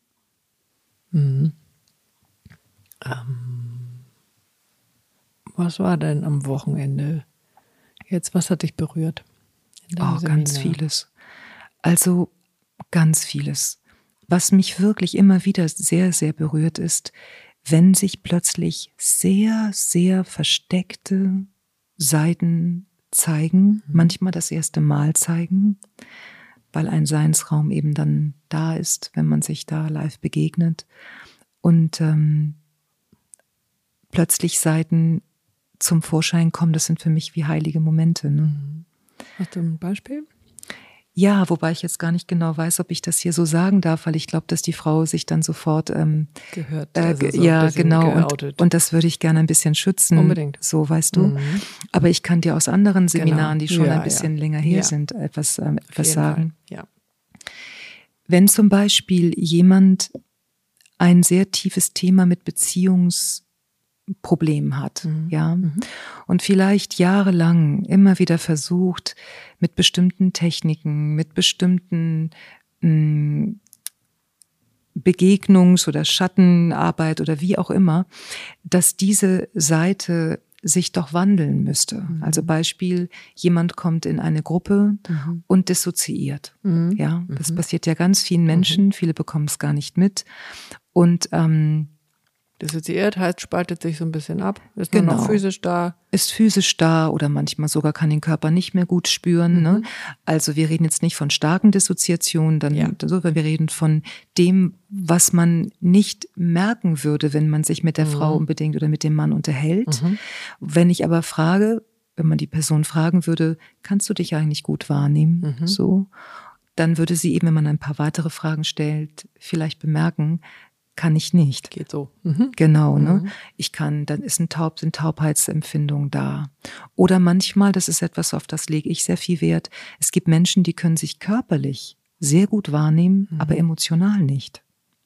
Was war denn am Wochenende jetzt? Was hat dich berührt? Ganz vieles. Also ganz vieles. Was mich wirklich immer wieder sehr, sehr berührt ist, wenn sich plötzlich sehr, sehr versteckte Seiten zeigen, manchmal das erste Mal zeigen, weil ein Seinsraum eben dann da ist, wenn man sich da live begegnet. Und plötzlich Seiten zum Vorschein kommen, das sind für mich wie heilige Momente. Ne? Hast du ein Beispiel? Ja, wobei ich jetzt gar nicht genau weiß, ob ich das hier so sagen darf, weil ich glaube, dass die Frau sich dann sofort gehört. Also so ja, genau. Und das würde ich gerne ein bisschen schützen. Unbedingt. So, weißt du. Aber ich kann dir aus anderen Seminaren, die schon ein bisschen länger her sind, etwas sagen. Ja. Wenn zum Beispiel jemand ein sehr tiefes Thema mit Beziehungsproblemen hat, und vielleicht jahrelang immer wieder versucht, mit bestimmten Techniken, mit bestimmten Begegnungs- oder Schattenarbeit oder wie auch immer, dass diese Seite sich doch wandeln müsste. Also Beispiel, jemand kommt in eine Gruppe und dissoziiert. Ja, das passiert ja ganz vielen Menschen, viele bekommen es gar nicht mit. Und dissoziiert heißt, spaltet sich so ein bisschen ab, ist nur noch physisch da. Ist physisch da oder manchmal sogar kann den Körper nicht mehr gut spüren. Ne? Also wir reden jetzt nicht von starken Dissoziationen, wir reden von dem, was man nicht merken würde, wenn man sich mit der Frau unbedingt oder mit dem Mann unterhält. Wenn ich aber frage, wenn man die Person fragen würde, kannst du dich eigentlich gut wahrnehmen? So, dann würde sie eben, wenn man ein paar weitere Fragen stellt, vielleicht bemerken, kann ich nicht. Geht so. Genau, ne? Ich kann, dann sind Taubheitsempfindungen da. Oder manchmal, das ist etwas, auf das lege ich sehr viel Wert, es gibt Menschen, die können sich körperlich sehr gut wahrnehmen, aber emotional nicht.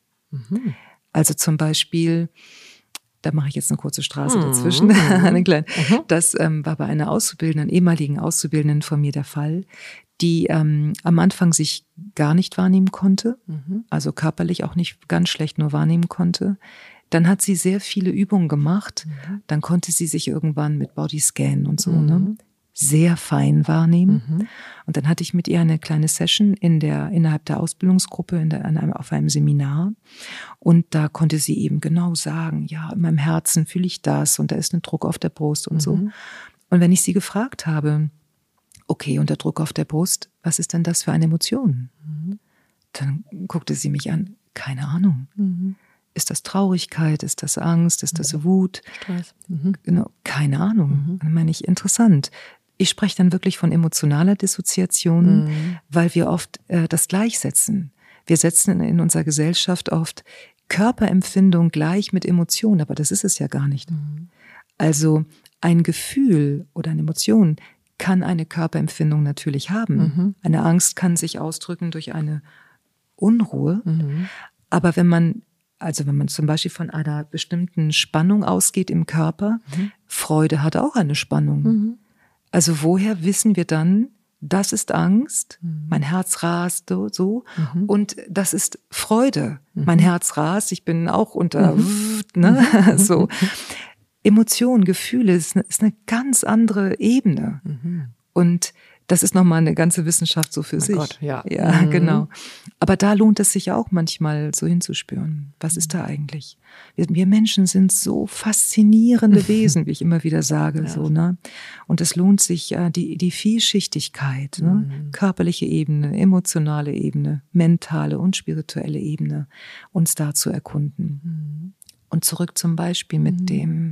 Also zum Beispiel, da mache ich jetzt eine kurze Straße dazwischen, eine kleine. Das war bei einer Auszubildenden, ehemaligen Auszubildenden von mir der Fall, die am Anfang sich gar nicht wahrnehmen konnte, also körperlich auch nicht, ganz schlecht nur wahrnehmen konnte. Dann hat sie sehr viele Übungen gemacht, dann konnte sie sich irgendwann mit Bodyscan und so sehr fein wahrnehmen. Und dann hatte ich mit ihr eine kleine Session innerhalb der Ausbildungsgruppe auf einem Seminar. Und da konnte sie eben genau sagen, ja, in meinem Herzen fühle ich das und da ist ein Druck auf der Brust und so. Und wenn ich sie gefragt habe, okay, und der Druck auf der Brust, was ist denn das für eine Emotion? Dann guckte sie mich an, keine Ahnung. Ist das Traurigkeit, ist das Angst, ist das Wut? Stress. Genau, keine Ahnung. Dann meine ich, interessant. Ich spreche dann wirklich von emotionaler Dissoziation, weil wir oft das gleichsetzen. Wir setzen in unserer Gesellschaft oft Körperempfindung gleich mit Emotion, aber das ist es ja gar nicht. Also ein Gefühl oder eine Emotion kann eine Körperempfindung natürlich haben. Eine Angst kann sich ausdrücken durch eine Unruhe. Aber wenn man zum Beispiel von einer bestimmten Spannung ausgeht im Körper, Freude hat auch eine Spannung. Also woher wissen wir dann, das ist Angst, mein Herz rast so, und das ist Freude, mein Herz rast, ich bin auch unter, so. Emotionen, Gefühle ist eine ganz andere Ebene. Und das ist nochmal eine ganze Wissenschaft so für sich. Gott, ja. Ja, genau. Aber da lohnt es sich auch manchmal so hinzuspüren. Was ist da eigentlich? Wir Menschen sind so faszinierende Wesen, wie ich immer wieder sage, so, ne? Und es lohnt sich, die Vielschichtigkeit, ne? Körperliche Ebene, emotionale Ebene, mentale und spirituelle Ebene, uns da zu erkunden. Und zurück zum Beispiel mit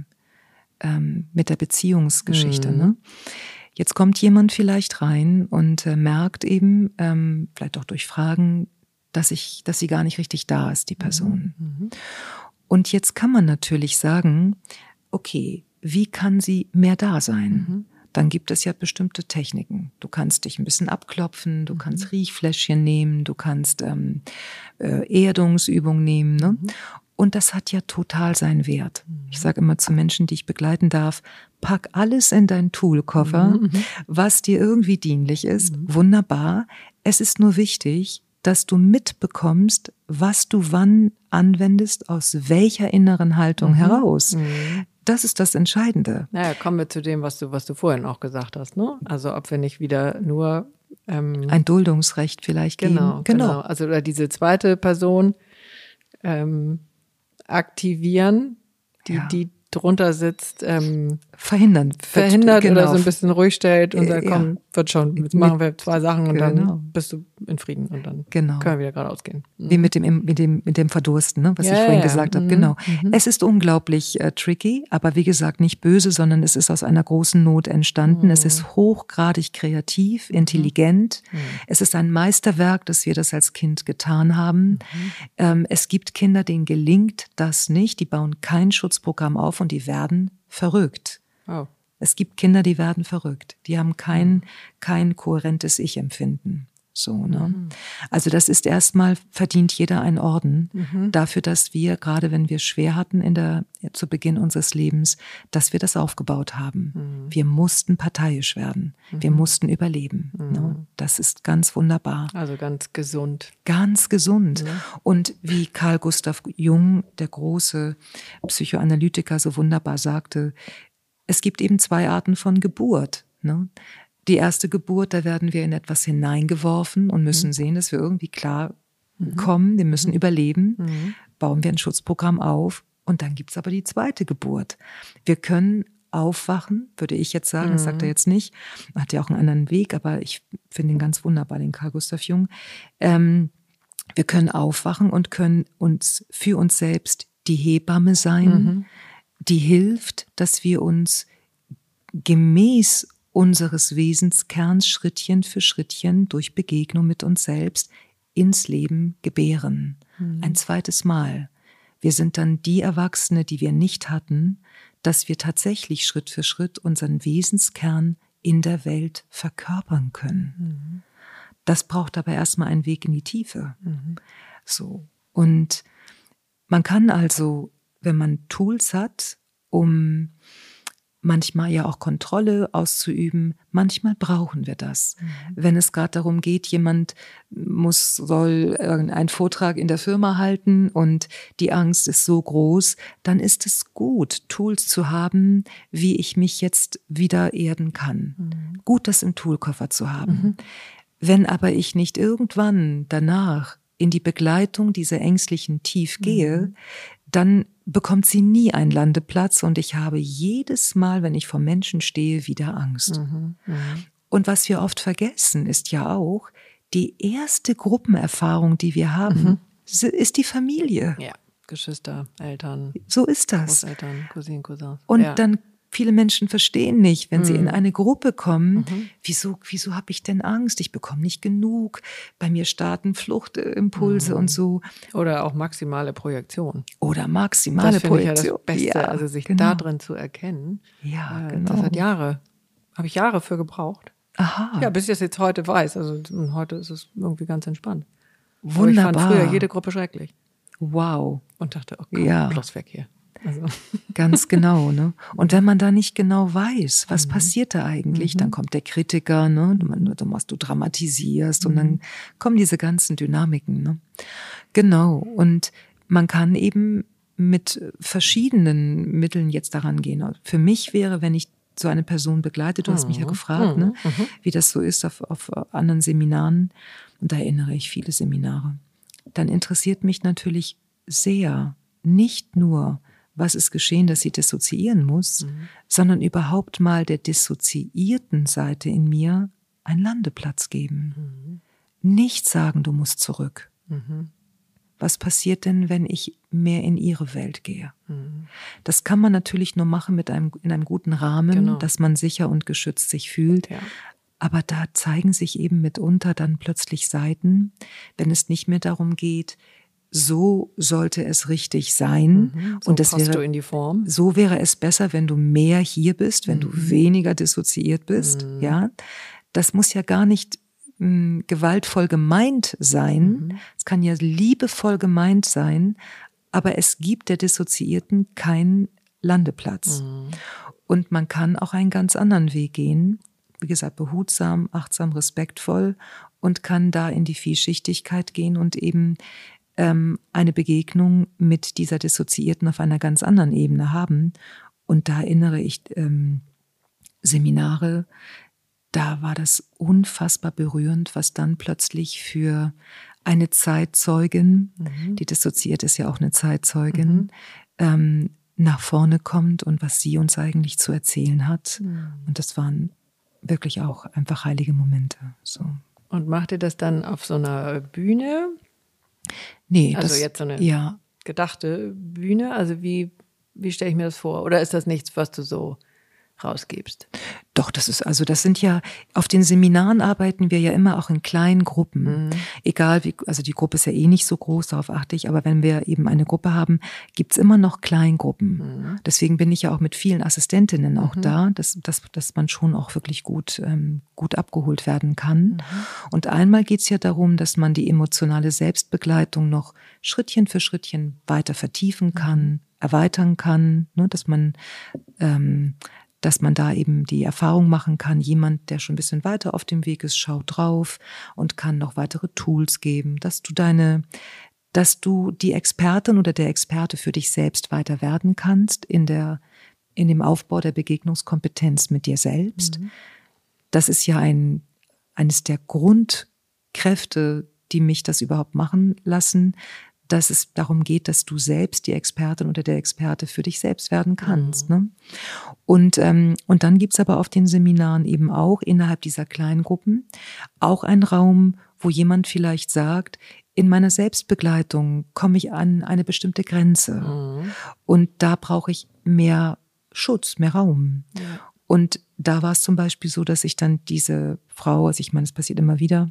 der Beziehungsgeschichte, ne? Jetzt kommt jemand vielleicht rein und merkt eben, vielleicht auch durch Fragen, dass sie gar nicht richtig da ist, die Person. Und jetzt kann man natürlich sagen, okay, wie kann sie mehr da sein? Dann gibt es ja bestimmte Techniken. Du kannst dich ein bisschen abklopfen, du kannst Riechfläschchen nehmen, du kannst Erdungsübungen nehmen, ne? Und das hat ja total seinen Wert. Ich sage immer zu Menschen, die ich begleiten darf, pack alles in deinen Toolkoffer, was dir irgendwie dienlich ist. Wunderbar. Es ist nur wichtig, dass du mitbekommst, was du wann anwendest, aus welcher inneren Haltung heraus. Das ist das Entscheidende. Naja, kommen wir zu dem, was du vorhin auch gesagt hast, ne? Also ob wir nicht wieder nur ein Duldungsrecht vielleicht geben. Genau. Also oder diese zweite Person aktivieren, die drunter sitzt, verhindert genau. Oder so ein genau. bisschen ruhig stellt und sagt, komm, wird schon, jetzt machen wir 2 Sachen und genau. dann bist du in Frieden und dann Genau. können wir wieder geradeaus gehen. Wie mit dem Verdursten, ne? Was ich vorhin gesagt habe. Genau. Es ist unglaublich tricky, aber wie gesagt, nicht böse, sondern es ist aus einer großen Not entstanden. Es ist hochgradig kreativ, intelligent. Es ist ein Meisterwerk, dass wir das als Kind getan haben. Es gibt Kinder, denen gelingt das nicht. Die bauen kein Schutzprogramm auf und die werden verrückt. Oh. Es gibt Kinder, die werden verrückt. Die haben kein kohärentes Ich-Empfinden. So, ne? Also das ist erstmal, verdient jeder einen Orden dafür, dass wir, gerade wenn wir schwer hatten zu Beginn unseres Lebens, dass wir das aufgebaut haben. Wir mussten parteiisch werden. Wir mussten überleben. Ne? Das ist ganz wunderbar. Also ganz gesund. Ganz gesund. Und wie Carl Gustav Jung, der große Psychoanalytiker, so wunderbar sagte, es gibt eben 2 Arten von Geburt. Ne? Die erste Geburt, da werden wir in etwas hineingeworfen und müssen sehen, dass wir irgendwie klar kommen, wir müssen überleben, bauen wir ein Schutzprogramm auf und dann gibt's aber die zweite Geburt. Wir können aufwachen, würde ich jetzt sagen, das sagt er jetzt nicht, hat ja auch einen anderen Weg, aber ich finde ihn ganz wunderbar, den Carl Gustav Jung. Wir können aufwachen und können uns für uns selbst die Hebamme sein, die hilft, dass wir uns gemäß unseres Wesenskerns Schrittchen für Schrittchen durch Begegnung mit uns selbst ins Leben gebären. Ein zweites Mal. Wir sind dann die Erwachsene, die wir nicht hatten, dass wir tatsächlich Schritt für Schritt unseren Wesenskern in der Welt verkörpern können. Das braucht aber erstmal einen Weg in die Tiefe. So. Und man kann also, wenn man Tools hat, um manchmal ja auch Kontrolle auszuüben, manchmal brauchen wir das. Wenn es gerade darum geht, jemand soll einen Vortrag in der Firma halten und die Angst ist so groß, dann ist es gut, Tools zu haben, wie ich mich jetzt wieder erden kann. Gut, das im Toolkoffer zu haben. Wenn aber ich nicht irgendwann danach in die Begleitung dieser ängstlichen Tief gehe, dann bekommt sie nie einen Landeplatz und ich habe jedes Mal, wenn ich vor Menschen stehe, wieder Angst. Und was wir oft vergessen, ist ja auch, die erste Gruppenerfahrung, die wir haben, ist die Familie. Ja, Geschwister, Eltern. So ist das. Großeltern, Cousinen, Cousins. Und dann viele Menschen verstehen nicht, wenn sie in eine Gruppe kommen, wieso habe ich denn Angst? Ich bekomme nicht genug. Bei mir starten Fluchtimpulse und so. Oder auch maximale Projektion. Oder maximale Projektion. Das finde ich ja das Beste, also sich da drin zu erkennen. Ja, genau. Das habe ich Jahre für gebraucht. Aha. Ja, bis ich das jetzt heute weiß. Also heute ist es irgendwie ganz entspannt. Wunderbar. Aber ich fand früher jede Gruppe schrecklich. Wow. Und dachte, okay, bloß weg hier. Also. Ganz genau, ne? Und wenn man da nicht genau weiß, was passiert da eigentlich, dann kommt der Kritiker, ne? Du dramatisierst und dann kommen diese ganzen Dynamiken, ne? Genau. Und man kann eben mit verschiedenen Mitteln jetzt daran gehen. Für mich wäre, wenn ich so eine Person begleite, du hast mich ja gefragt, ne? Wie das so ist auf anderen Seminaren, und da erinnere ich viele Seminare, dann interessiert mich natürlich sehr, nicht nur, was ist geschehen, dass sie dissoziieren muss, sondern überhaupt mal der dissoziierten Seite in mir einen Landeplatz geben. Nicht sagen, du musst zurück. Was passiert denn, wenn ich mehr in ihre Welt gehe? Das kann man natürlich nur machen in einem guten Rahmen, dass man sicher und geschützt sich fühlt. Ja. Aber da zeigen sich eben mitunter dann plötzlich Seiten, wenn es nicht mehr darum geht, so sollte es richtig sein. So und das passt du in die Form. So wäre es besser, wenn du mehr hier bist, wenn du weniger dissoziiert bist. Ja, das muss ja gar nicht gewaltvoll gemeint sein. Es kann ja liebevoll gemeint sein, aber es gibt der Dissoziierten keinen Landeplatz. Und man kann auch einen ganz anderen Weg gehen. Wie gesagt, behutsam, achtsam, respektvoll und kann da in die Vielschichtigkeit gehen und eben eine Begegnung mit dieser Dissoziierten auf einer ganz anderen Ebene haben. Und da erinnere ich Seminare, da war das unfassbar berührend, was dann plötzlich für eine Zeitzeugin, die dissoziiert ist ja auch eine Zeitzeugin, nach vorne kommt und was sie uns eigentlich zu erzählen hat. Und das waren wirklich auch einfach heilige Momente. So. Und macht ihr das dann auf so einer Bühne? Nee, also jetzt so eine gedachte Bühne? Also wie stelle ich mir das vor? Oder ist das nichts, was du so rausgibst? Doch, das sind ja, auf den Seminaren arbeiten wir ja immer auch in kleinen Gruppen. Egal wie, also die Gruppe ist ja eh nicht so groß, darauf achte ich, aber wenn wir eben eine Gruppe haben, gibt's immer noch Kleingruppen. Deswegen bin ich ja auch mit vielen Assistentinnen auch da, dass man schon auch wirklich gut abgeholt werden kann. Und einmal geht's ja darum, dass man die emotionale Selbstbegleitung noch Schrittchen für Schrittchen weiter vertiefen kann, erweitern kann, ne, dass man da eben die Erfahrung machen kann, jemand, der schon ein bisschen weiter auf dem Weg ist, schaut drauf und kann noch weitere Tools geben, dass du die Expertin oder der Experte für dich selbst weiter werden kannst in dem Aufbau der Begegnungskompetenz mit dir selbst. Das ist ja eines der Grundkräfte, die mich das überhaupt machen lassen, dass es darum geht, dass du selbst die Expertin oder der Experte für dich selbst werden kannst. Ne? Und dann gibt's aber auf den Seminaren eben auch innerhalb dieser kleinen Gruppen auch einen Raum, wo jemand vielleicht sagt, in meiner Selbstbegleitung komme ich an eine bestimmte Grenze und da brauche ich mehr Schutz, mehr Raum. Ja. Und da war es zum Beispiel so, dass ich dann diese Frau, also ich meine, es passiert immer wieder,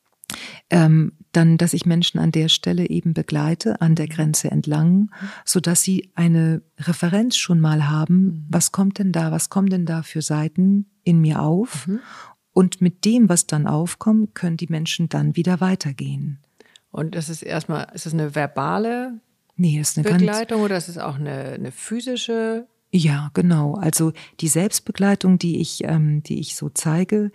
dann, dass ich Menschen an der Stelle eben begleite, an der Grenze entlang, so dass sie eine Referenz schon mal haben, was kommen denn da für Seiten in mir auf? Und mit dem, was dann aufkommt, können die Menschen dann wieder weitergehen. Und das ist erstmal, ist es eine verbale ist eine Begleitung oder ist es auch eine physische? Ja, genau. Also die Selbstbegleitung, die ich so zeige,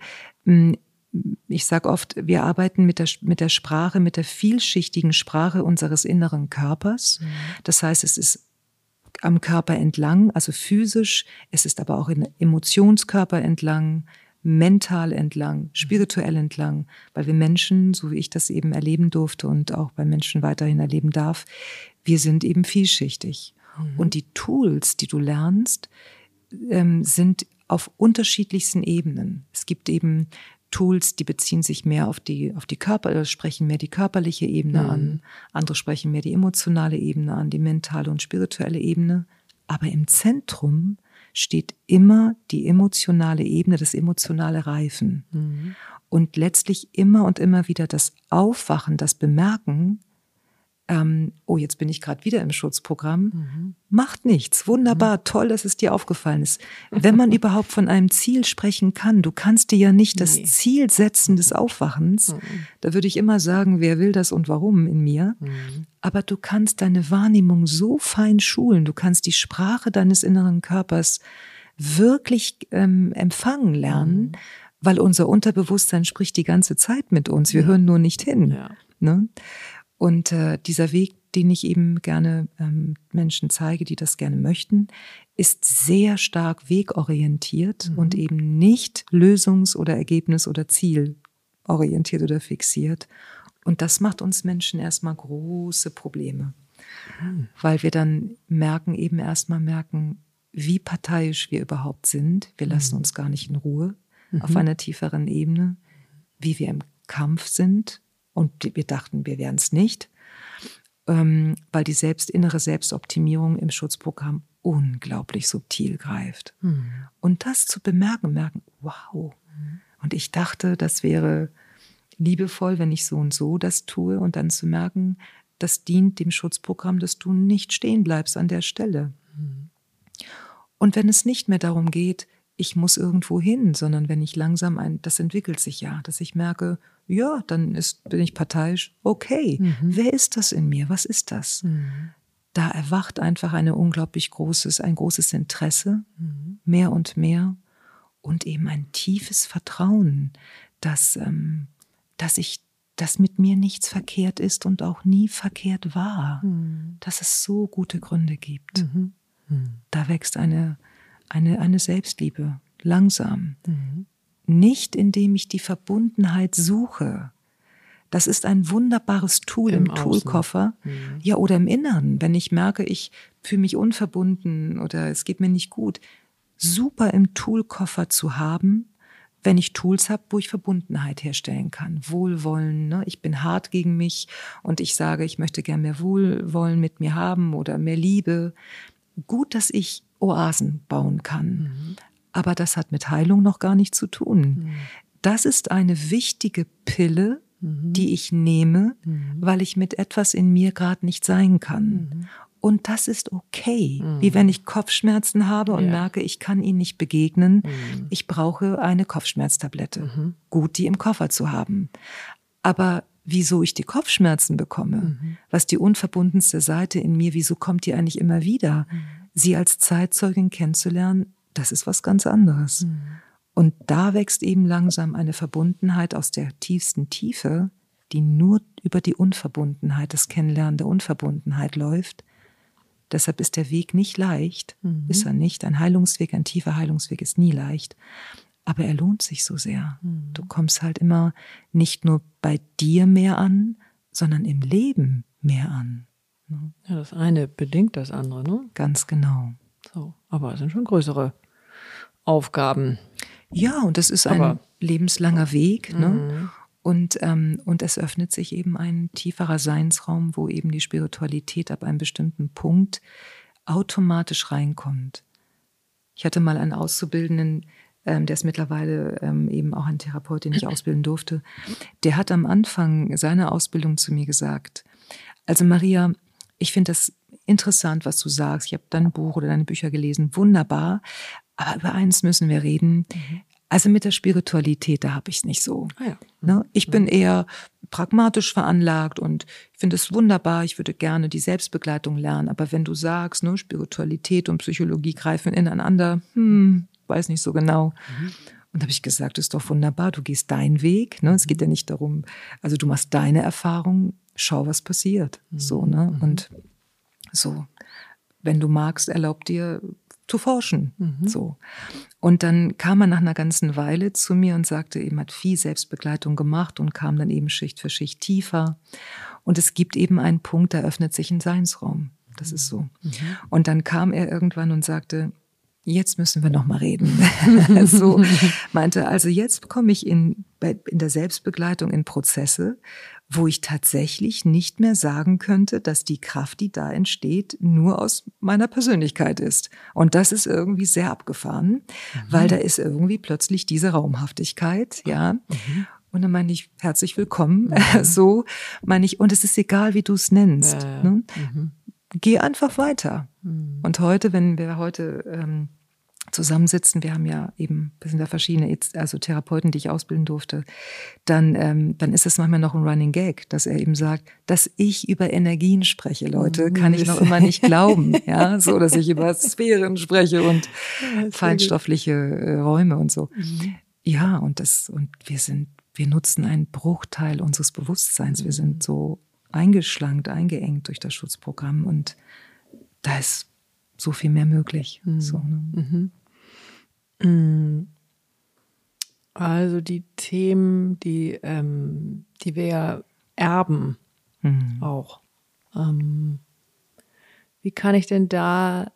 ich sage oft, wir arbeiten mit der Sprache, mit der vielschichtigen Sprache unseres inneren Körpers. Das heißt, es ist am Körper entlang, also physisch, es ist aber auch im Emotionskörper entlang, mental entlang, spirituell entlang, weil wir Menschen, so wie ich das eben erleben durfte und auch bei Menschen weiterhin erleben darf, wir sind eben vielschichtig. Und die Tools, die du lernst, sind auf unterschiedlichsten Ebenen. Es gibt eben Tools, die beziehen sich mehr auf die Körper, sprechen mehr die körperliche Ebene an. Andere sprechen mehr die emotionale Ebene an, die mentale und spirituelle Ebene. Aber im Zentrum steht immer die emotionale Ebene, das emotionale Reifen. Und letztlich immer und immer wieder das Aufwachen, das Bemerken, jetzt bin ich gerade wieder im Schutzprogramm, macht nichts, wunderbar, toll, dass es dir aufgefallen ist. Wenn man überhaupt von einem Ziel sprechen kann, du kannst dir ja nicht das Ziel setzen des Aufwachens, da würde ich immer sagen, wer will das und warum in mir, aber du kannst deine Wahrnehmung so fein schulen, du kannst die Sprache deines inneren Körpers wirklich empfangen lernen, weil unser Unterbewusstsein spricht die ganze Zeit mit uns, wir hören nur nicht hin. Ja. Ne? Und dieser Weg, den ich eben gerne Menschen zeige, die das gerne möchten, ist sehr stark wegorientiert und eben nicht lösungs- oder ergebnis- oder zielorientiert oder fixiert. Und das macht uns Menschen erstmal große Probleme, weil wir dann merken, wie parteiisch wir überhaupt sind. Wir lassen uns gar nicht in Ruhe auf einer tieferen Ebene, wie wir im Kampf sind. Und wir dachten, wir wären es nicht, weil die innere Selbstoptimierung im Schutzprogramm unglaublich subtil greift. Und das zu merken, wow. Und ich dachte, das wäre liebevoll, wenn ich so und so das tue und dann zu merken, das dient dem Schutzprogramm, dass du nicht stehen bleibst an der Stelle. Und wenn es nicht mehr darum geht, ich muss irgendwo hin, sondern wenn ich langsam das entwickelt sich ja, dass ich merke, ja, dann bin ich parteiisch, okay, wer ist das in mir, was ist das? Da erwacht einfach ein großes Interesse, mehr und mehr und eben ein tiefes Vertrauen, dass mit mir nichts verkehrt ist und auch nie verkehrt war, dass es so gute Gründe gibt. Da wächst eine Selbstliebe, langsam. Nicht indem ich die Verbundenheit suche, Das ist ein wunderbares Tool im Toolkoffer. Ja, oder im Inneren, wenn ich merke, ich fühle mich unverbunden oder es geht mir nicht gut. Super im Toolkoffer zu haben, wenn ich Tools habe, wo ich Verbundenheit herstellen kann. Wohlwollen, ne? Ich bin hart gegen mich und ich sage, ich möchte gern mehr Wohlwollen mit mir haben oder mehr Liebe. Gut, dass ich Oasen bauen kann. Aber das hat mit Heilung noch gar nichts zu tun. Das ist eine wichtige Pille, die ich nehme, weil ich mit etwas in mir gerade nicht sein kann. Und das ist okay. Wie wenn ich Kopfschmerzen habe und merke, ich kann ihnen nicht begegnen. Ich brauche eine Kopfschmerztablette. Gut, die im Koffer zu haben. Aber wieso ich die Kopfschmerzen bekomme, was die unverbundenste Seite in mir, wieso kommt die eigentlich immer wieder? Sie als Zeitzeugin kennenzulernen, das ist was ganz anderes. Und da wächst eben langsam eine Verbundenheit aus der tiefsten Tiefe, die nur über die Unverbundenheit, das Kennenlernen der Unverbundenheit läuft. Deshalb ist der Weg nicht leicht, ist er nicht. Ein Heilungsweg, ein tiefer Heilungsweg ist nie leicht. Aber er lohnt sich so sehr. Du kommst halt immer nicht nur bei dir mehr an, sondern im Leben mehr an. Ja, das eine bedingt das andere, ne? Ganz genau. So, aber es sind schon größere Aufgaben. Ja, und das ist ein lebenslanger Weg, ne? Und es öffnet sich eben ein tieferer Seinsraum, wo eben die Spiritualität ab einem bestimmten Punkt automatisch reinkommt. Ich hatte mal einen Auszubildenden, der ist mittlerweile eben auch ein Therapeut, den ich ausbilden durfte. Der hat am Anfang seiner Ausbildung zu mir gesagt, also Maria, ich finde das interessant, was du sagst. Ich habe dein Buch oder deine Bücher gelesen, wunderbar. Aber über eins müssen wir reden. Also mit der Spiritualität, da habe ich es nicht so. Ne? Ich bin eher pragmatisch veranlagt und ich finde es wunderbar, ich würde gerne die Selbstbegleitung lernen. Aber wenn du sagst, ne, Spiritualität und Psychologie greifen ineinander, weiß nicht so genau. Und da habe ich gesagt, das ist doch wunderbar, du gehst deinen Weg. Ne? Es geht ja nicht darum, also du machst deine Erfahrung, schau, was passiert. So, ne? Und so, wenn du magst, erlaub dir zu forschen. So. Und dann kam er nach einer ganzen Weile zu mir und sagte, eben hat viel Selbstbegleitung gemacht und kam dann eben Schicht für Schicht tiefer. Und es gibt eben einen Punkt, da öffnet sich ein Seinsraum. Das ist so. Und dann kam er irgendwann und sagte, jetzt müssen wir noch mal reden. So meinte, also jetzt komme ich in der Selbstbegleitung in Prozesse, wo ich tatsächlich nicht mehr sagen könnte, dass die Kraft, die da entsteht, nur aus meiner Persönlichkeit ist. Und das ist irgendwie sehr abgefahren, weil da ist irgendwie plötzlich diese Raumhaftigkeit, ja. Und dann meine ich, herzlich willkommen. So meine ich, und es ist egal, wie du es nennst. Ne? Geh einfach weiter. Und heute, wenn wir heute zusammensitzen, wir haben ja eben, wir sind da verschiedene, also Therapeuten, die ich ausbilden durfte, dann ist es manchmal noch ein Running Gag, dass er eben sagt, dass ich über Energien spreche, Leute, kann ich noch immer nicht glauben, ja, so, dass ich über Sphären spreche und feinstoffliche Räume und so. Ja, und wir nutzen einen Bruchteil unseres Bewusstseins, wir sind so eingeschlankt, eingeengt durch das Schutzprogramm und da ist so viel mehr möglich. So, ne? Also die Themen, die wir ja erben auch. Wie kann ich denn da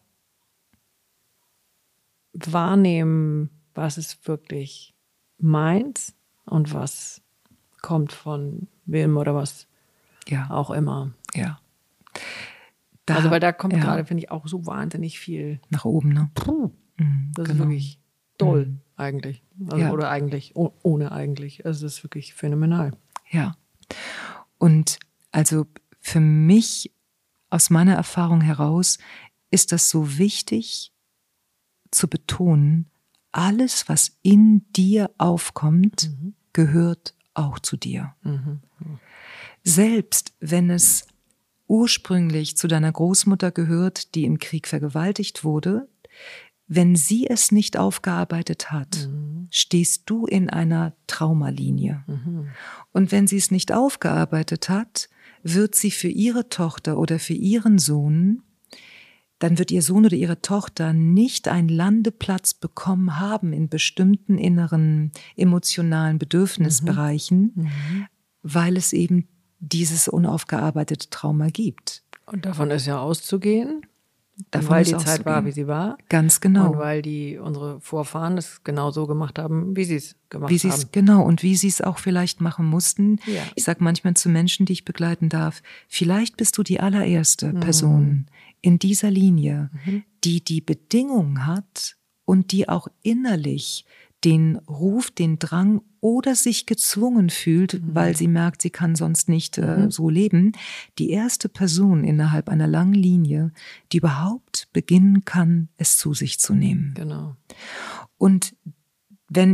wahrnehmen, was ist wirklich meins und was kommt von wem oder was auch immer. Ja. Also weil da kommt gerade, finde ich, auch so wahnsinnig viel nach oben, ne? Das ist wirklich toll eigentlich. Also, oder eigentlich, ohne eigentlich. Also das ist wirklich phänomenal. Ja. Und also für mich, aus meiner Erfahrung heraus, ist das so wichtig zu betonen, alles, was in dir aufkommt, gehört auch zu dir. Selbst wenn es ursprünglich zu deiner Großmutter gehört, die im Krieg vergewaltigt wurde, wenn sie es nicht aufgearbeitet hat, stehst du in einer Traumalinie. Und wenn sie es nicht aufgearbeitet hat, wird sie für ihre Tochter oder für ihren Sohn, dann wird ihr Sohn oder ihre Tochter nicht einen Landeplatz bekommen haben in bestimmten inneren emotionalen Bedürfnisbereichen, weil es eben dieses unaufgearbeitete Trauma gibt. Und davon ist ja auszugehen, Davon weil ist die Zeit auszugehen. war, wie sie war. Ganz genau. Und weil unsere Vorfahren es genau so gemacht haben, wie sie es gemacht haben. Genau, und wie sie es auch vielleicht machen mussten. Ja. Ich sage manchmal zu Menschen, die ich begleiten darf, vielleicht bist du die allererste Person in dieser Linie, die die Bedingung hat und die auch innerlich den Ruf, den Drang oder sich gezwungen fühlt, weil sie merkt, sie kann sonst nicht so leben. Die erste Person innerhalb einer langen Linie, die überhaupt beginnen kann, es zu sich zu nehmen. Genau. Und wenn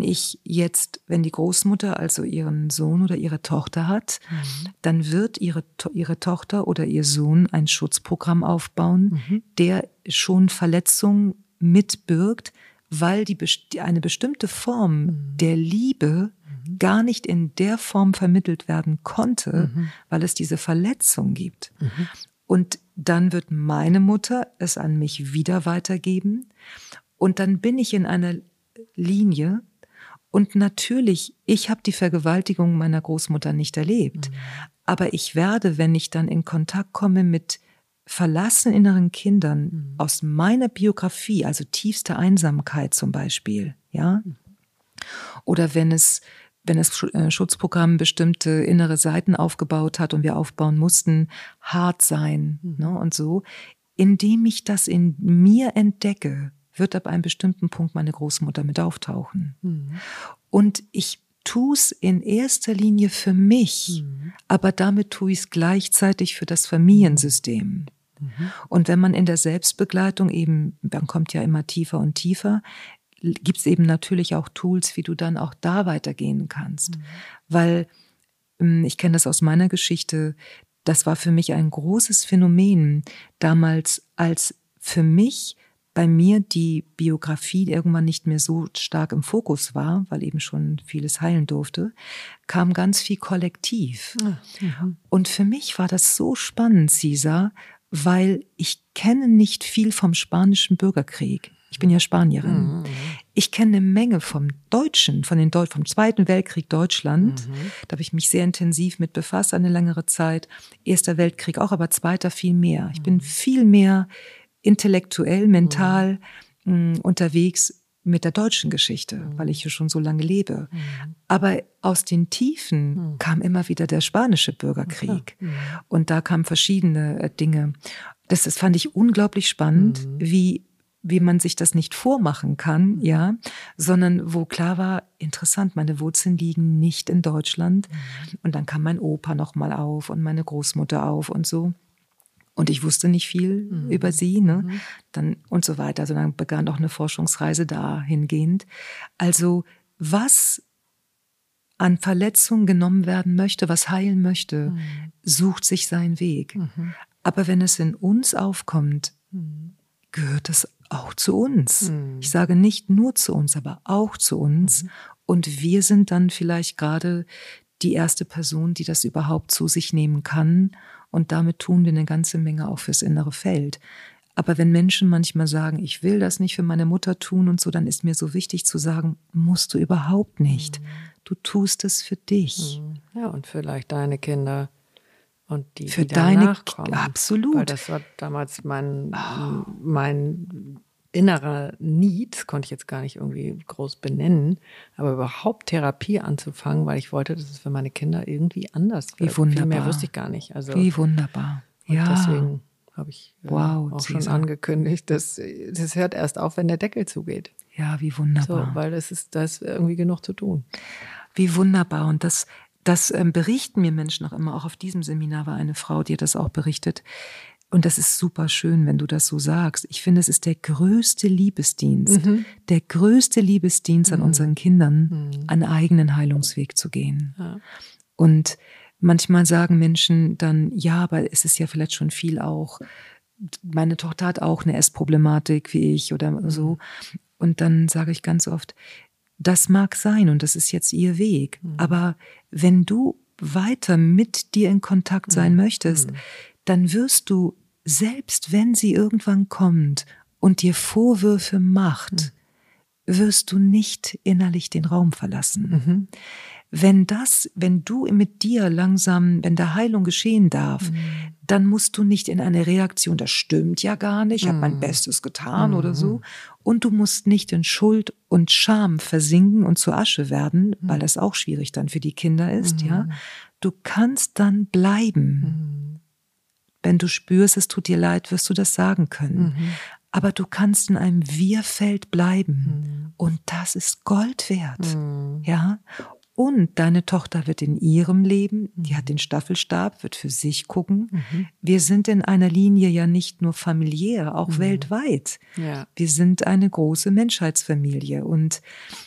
die Großmutter also ihren Sohn oder ihre Tochter hat, dann wird ihre Tochter oder ihr Sohn ein Schutzprogramm aufbauen, der schon Verletzungen mitbirgt, weil eine bestimmte Form der Liebe gar nicht in der Form vermittelt werden konnte, weil es diese Verletzung gibt. Und dann wird meine Mutter es an mich wieder weitergeben und dann bin ich in einer Linie und natürlich, ich habe die Vergewaltigung meiner Großmutter nicht erlebt, aber ich werde, wenn ich dann in Kontakt komme mit verlassenen inneren Kindern aus meiner Biografie, also tiefste Einsamkeit zum Beispiel, ja, oder wenn es Schutzprogramm bestimmte innere Seiten aufgebaut hat und wir aufbauen mussten, hart sein, ne, und so, indem ich das in mir entdecke, wird ab einem bestimmten Punkt meine Großmutter mit auftauchen. Und ich tue es in erster Linie für mich, aber damit tue ich es gleichzeitig für das Familiensystem. Und wenn man in der Selbstbegleitung eben, man kommt ja immer tiefer und tiefer, gibt es eben natürlich auch Tools, wie du dann auch da weitergehen kannst. Weil ich kenne das aus meiner Geschichte, das war für mich ein großes Phänomen damals, als für mich bei mir die Biografie irgendwann nicht mehr so stark im Fokus war, weil eben schon vieles heilen durfte, kam ganz viel kollektiv. Und für mich war das so spannend, Cesar, weil ich kenne nicht viel vom spanischen Bürgerkrieg. Ich bin ja Spanierin. Ich kenne eine Menge vom Zweiten Weltkrieg Deutschland. Da habe ich mich sehr intensiv mit befasst, eine längere Zeit. Erster Weltkrieg auch, aber Zweiter viel mehr. Ich bin viel mehr intellektuell, mental unterwegs mit der deutschen Geschichte, weil ich hier schon so lange lebe. Aber aus den Tiefen kam immer wieder der spanische Bürgerkrieg. Und da kamen verschiedene Dinge. Das fand ich unglaublich spannend, wie man sich das nicht vormachen kann, ja, sondern wo klar war, interessant, meine Wurzeln liegen nicht in Deutschland. Und dann kam mein Opa noch mal auf und meine Großmutter auf und so. Und ich wusste nicht viel über sie, ne? Dann und so weiter. Also dann begann auch eine Forschungsreise dahingehend. Also was an Verletzungen genommen werden möchte, was heilen möchte, sucht sich seinen Weg. Aber wenn es in uns aufkommt, gehört es auch zu uns. Ich sage nicht nur zu uns, aber auch zu uns. Und wir sind dann vielleicht gerade die erste Person, die das überhaupt zu sich nehmen kann. Und damit tun wir eine ganze Menge auch fürs innere Feld. Aber wenn Menschen manchmal sagen, ich will das nicht für meine Mutter tun und so, dann ist mir so wichtig zu sagen, musst du überhaupt nicht. Du tust es für dich. Ja, und vielleicht deine Kinder und die, für die deine danach kommen. Absolut. Weil das war damals mein innerer Need, das konnte ich jetzt gar nicht irgendwie groß benennen, aber überhaupt Therapie anzufangen, weil ich wollte, dass es für meine Kinder irgendwie anders wird. Wie wunderbar. Viel mehr wusste ich gar nicht. Also, wie wunderbar. Und deswegen habe ich auch Cesar. schon angekündigt, dass das hört erst auf, wenn der Deckel zugeht. Ja, wie wunderbar. So, weil da ist irgendwie genug zu tun. Wie wunderbar. Und das berichten mir Menschen auch auf diesem Seminar war eine Frau, die hat das auch berichtet. Und das ist super schön, wenn du das so sagst. Ich finde, es ist der größte Liebesdienst, der größte Liebesdienst an unseren Kindern, einen eigenen Heilungsweg zu gehen. Ja. Und manchmal sagen Menschen dann, ja, aber es ist ja vielleicht schon viel auch, meine Tochter hat auch eine Essproblematik wie ich oder so. Und dann sage ich ganz oft, das mag sein und das ist jetzt ihr Weg. Aber wenn du weiter mit dir in Kontakt sein möchtest, dann wirst du, selbst wenn sie irgendwann kommt und dir Vorwürfe macht, wirst du nicht innerlich den Raum verlassen. wenn du mit dir langsam, wenn da Heilung geschehen darf, dann musst du nicht in eine Reaktion, das stimmt ja gar nicht, ich habe mein Bestes getan oder so. Und du musst nicht in Schuld und Scham versinken und zur Asche werden, weil das auch schwierig dann für die Kinder ist, ja. Du kannst dann bleiben. Wenn du spürst, es tut dir leid, wirst du das sagen können. Aber du kannst in einem Wir-Feld bleiben. Und das ist Gold wert, ja. Und deine Tochter wird in ihrem Leben, die hat den Staffelstab, wird für sich gucken. Wir sind in einer Linie ja nicht nur familiär, auch weltweit. Ja. Wir sind eine große Menschheitsfamilie und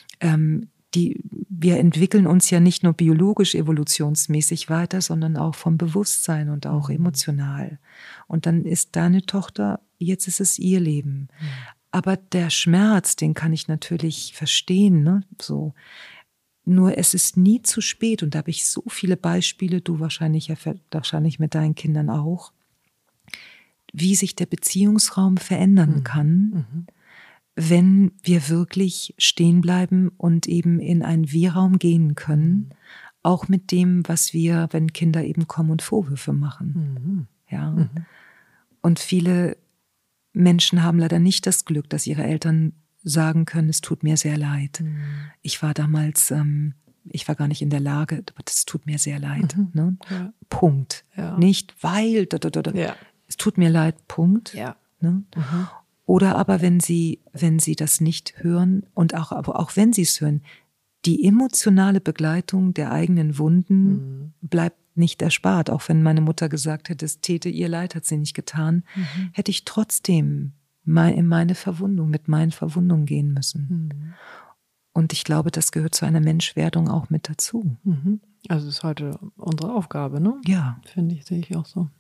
wir entwickeln uns ja nicht nur biologisch, evolutionsmäßig weiter, sondern auch vom Bewusstsein und auch emotional. Und dann ist deine Tochter, jetzt ist es ihr Leben. Aber der Schmerz, den kann ich natürlich verstehen, ne? So. Nur es ist nie zu spät und da habe ich so viele Beispiele, du wahrscheinlich mit deinen Kindern auch, wie sich der Beziehungsraum verändern kann, wenn wir wirklich stehen bleiben und eben in einen Wir-Raum gehen können, auch mit dem, was wir, wenn Kinder eben kommen und Vorwürfe machen. Ja. Und viele Menschen haben leider nicht das Glück, dass ihre Eltern sagen können, es tut mir sehr leid. Ich war damals, ich war gar nicht in der Lage, aber das tut mir sehr leid. Ne? Ja. Punkt. Ja. Nicht weil, ja. Es tut mir leid, Punkt. Ja. Ne? Oder aber wenn sie das nicht hören und aber auch wenn sie es hören, die emotionale Begleitung der eigenen Wunden bleibt nicht erspart. Auch wenn meine Mutter gesagt hätte, es täte ihr leid, hat sie nicht getan, hätte ich trotzdem in meine Verwundung, mit meinen Verwundungen gehen müssen. Und ich glaube, das gehört zu einer Menschwerdung auch mit dazu. Also es ist heute unsere Aufgabe, ne? Ja. Finde ich, sehe ich auch so.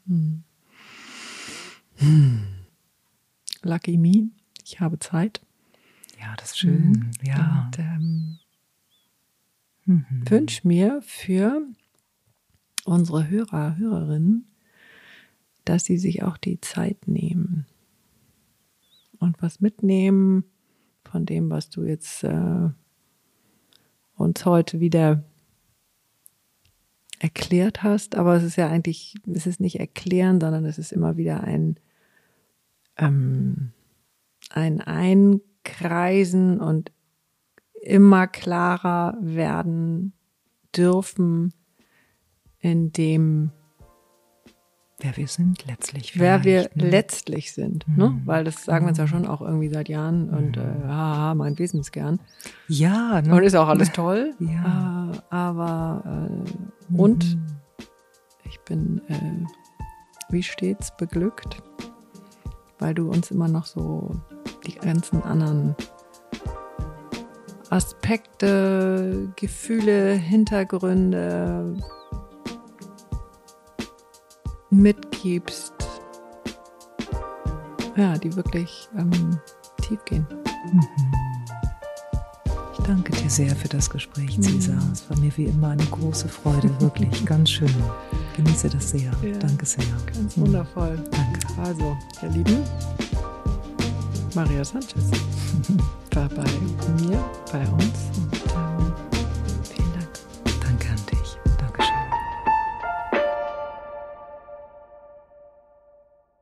Lucky me, ich habe Zeit. Ja, das ist schön. Ja. Und wünsche mir für unsere Hörerinnen, dass sie sich auch die Zeit nehmen und was mitnehmen von dem, was du jetzt uns heute wieder erklärt hast. Aber es ist ja eigentlich, es ist nicht erklären, sondern es ist immer wieder ein Einkreisen und immer klarer werden dürfen, in dem wer wir sind letztlich. Wer wir letztlich sind, ne? Weil das sagen wir uns ja schon auch irgendwie seit Jahren und mein Wesenskern. Ja. Ne? Und ist auch alles toll. Ja. Aber und ich bin wie stets beglückt, weil du uns immer noch so die ganzen anderen Aspekte, Gefühle, Hintergründe mitgibst, ja, die wirklich tief gehen. Ich danke dir sehr für das Gespräch, Cäsar. Es war mir wie immer eine große Freude, wirklich ganz schön. Genieße das sehr. Ja, danke sehr. Ganz wundervoll. Danke. Also, ihr Lieben, Maria Sanchez war bei mir, bei uns.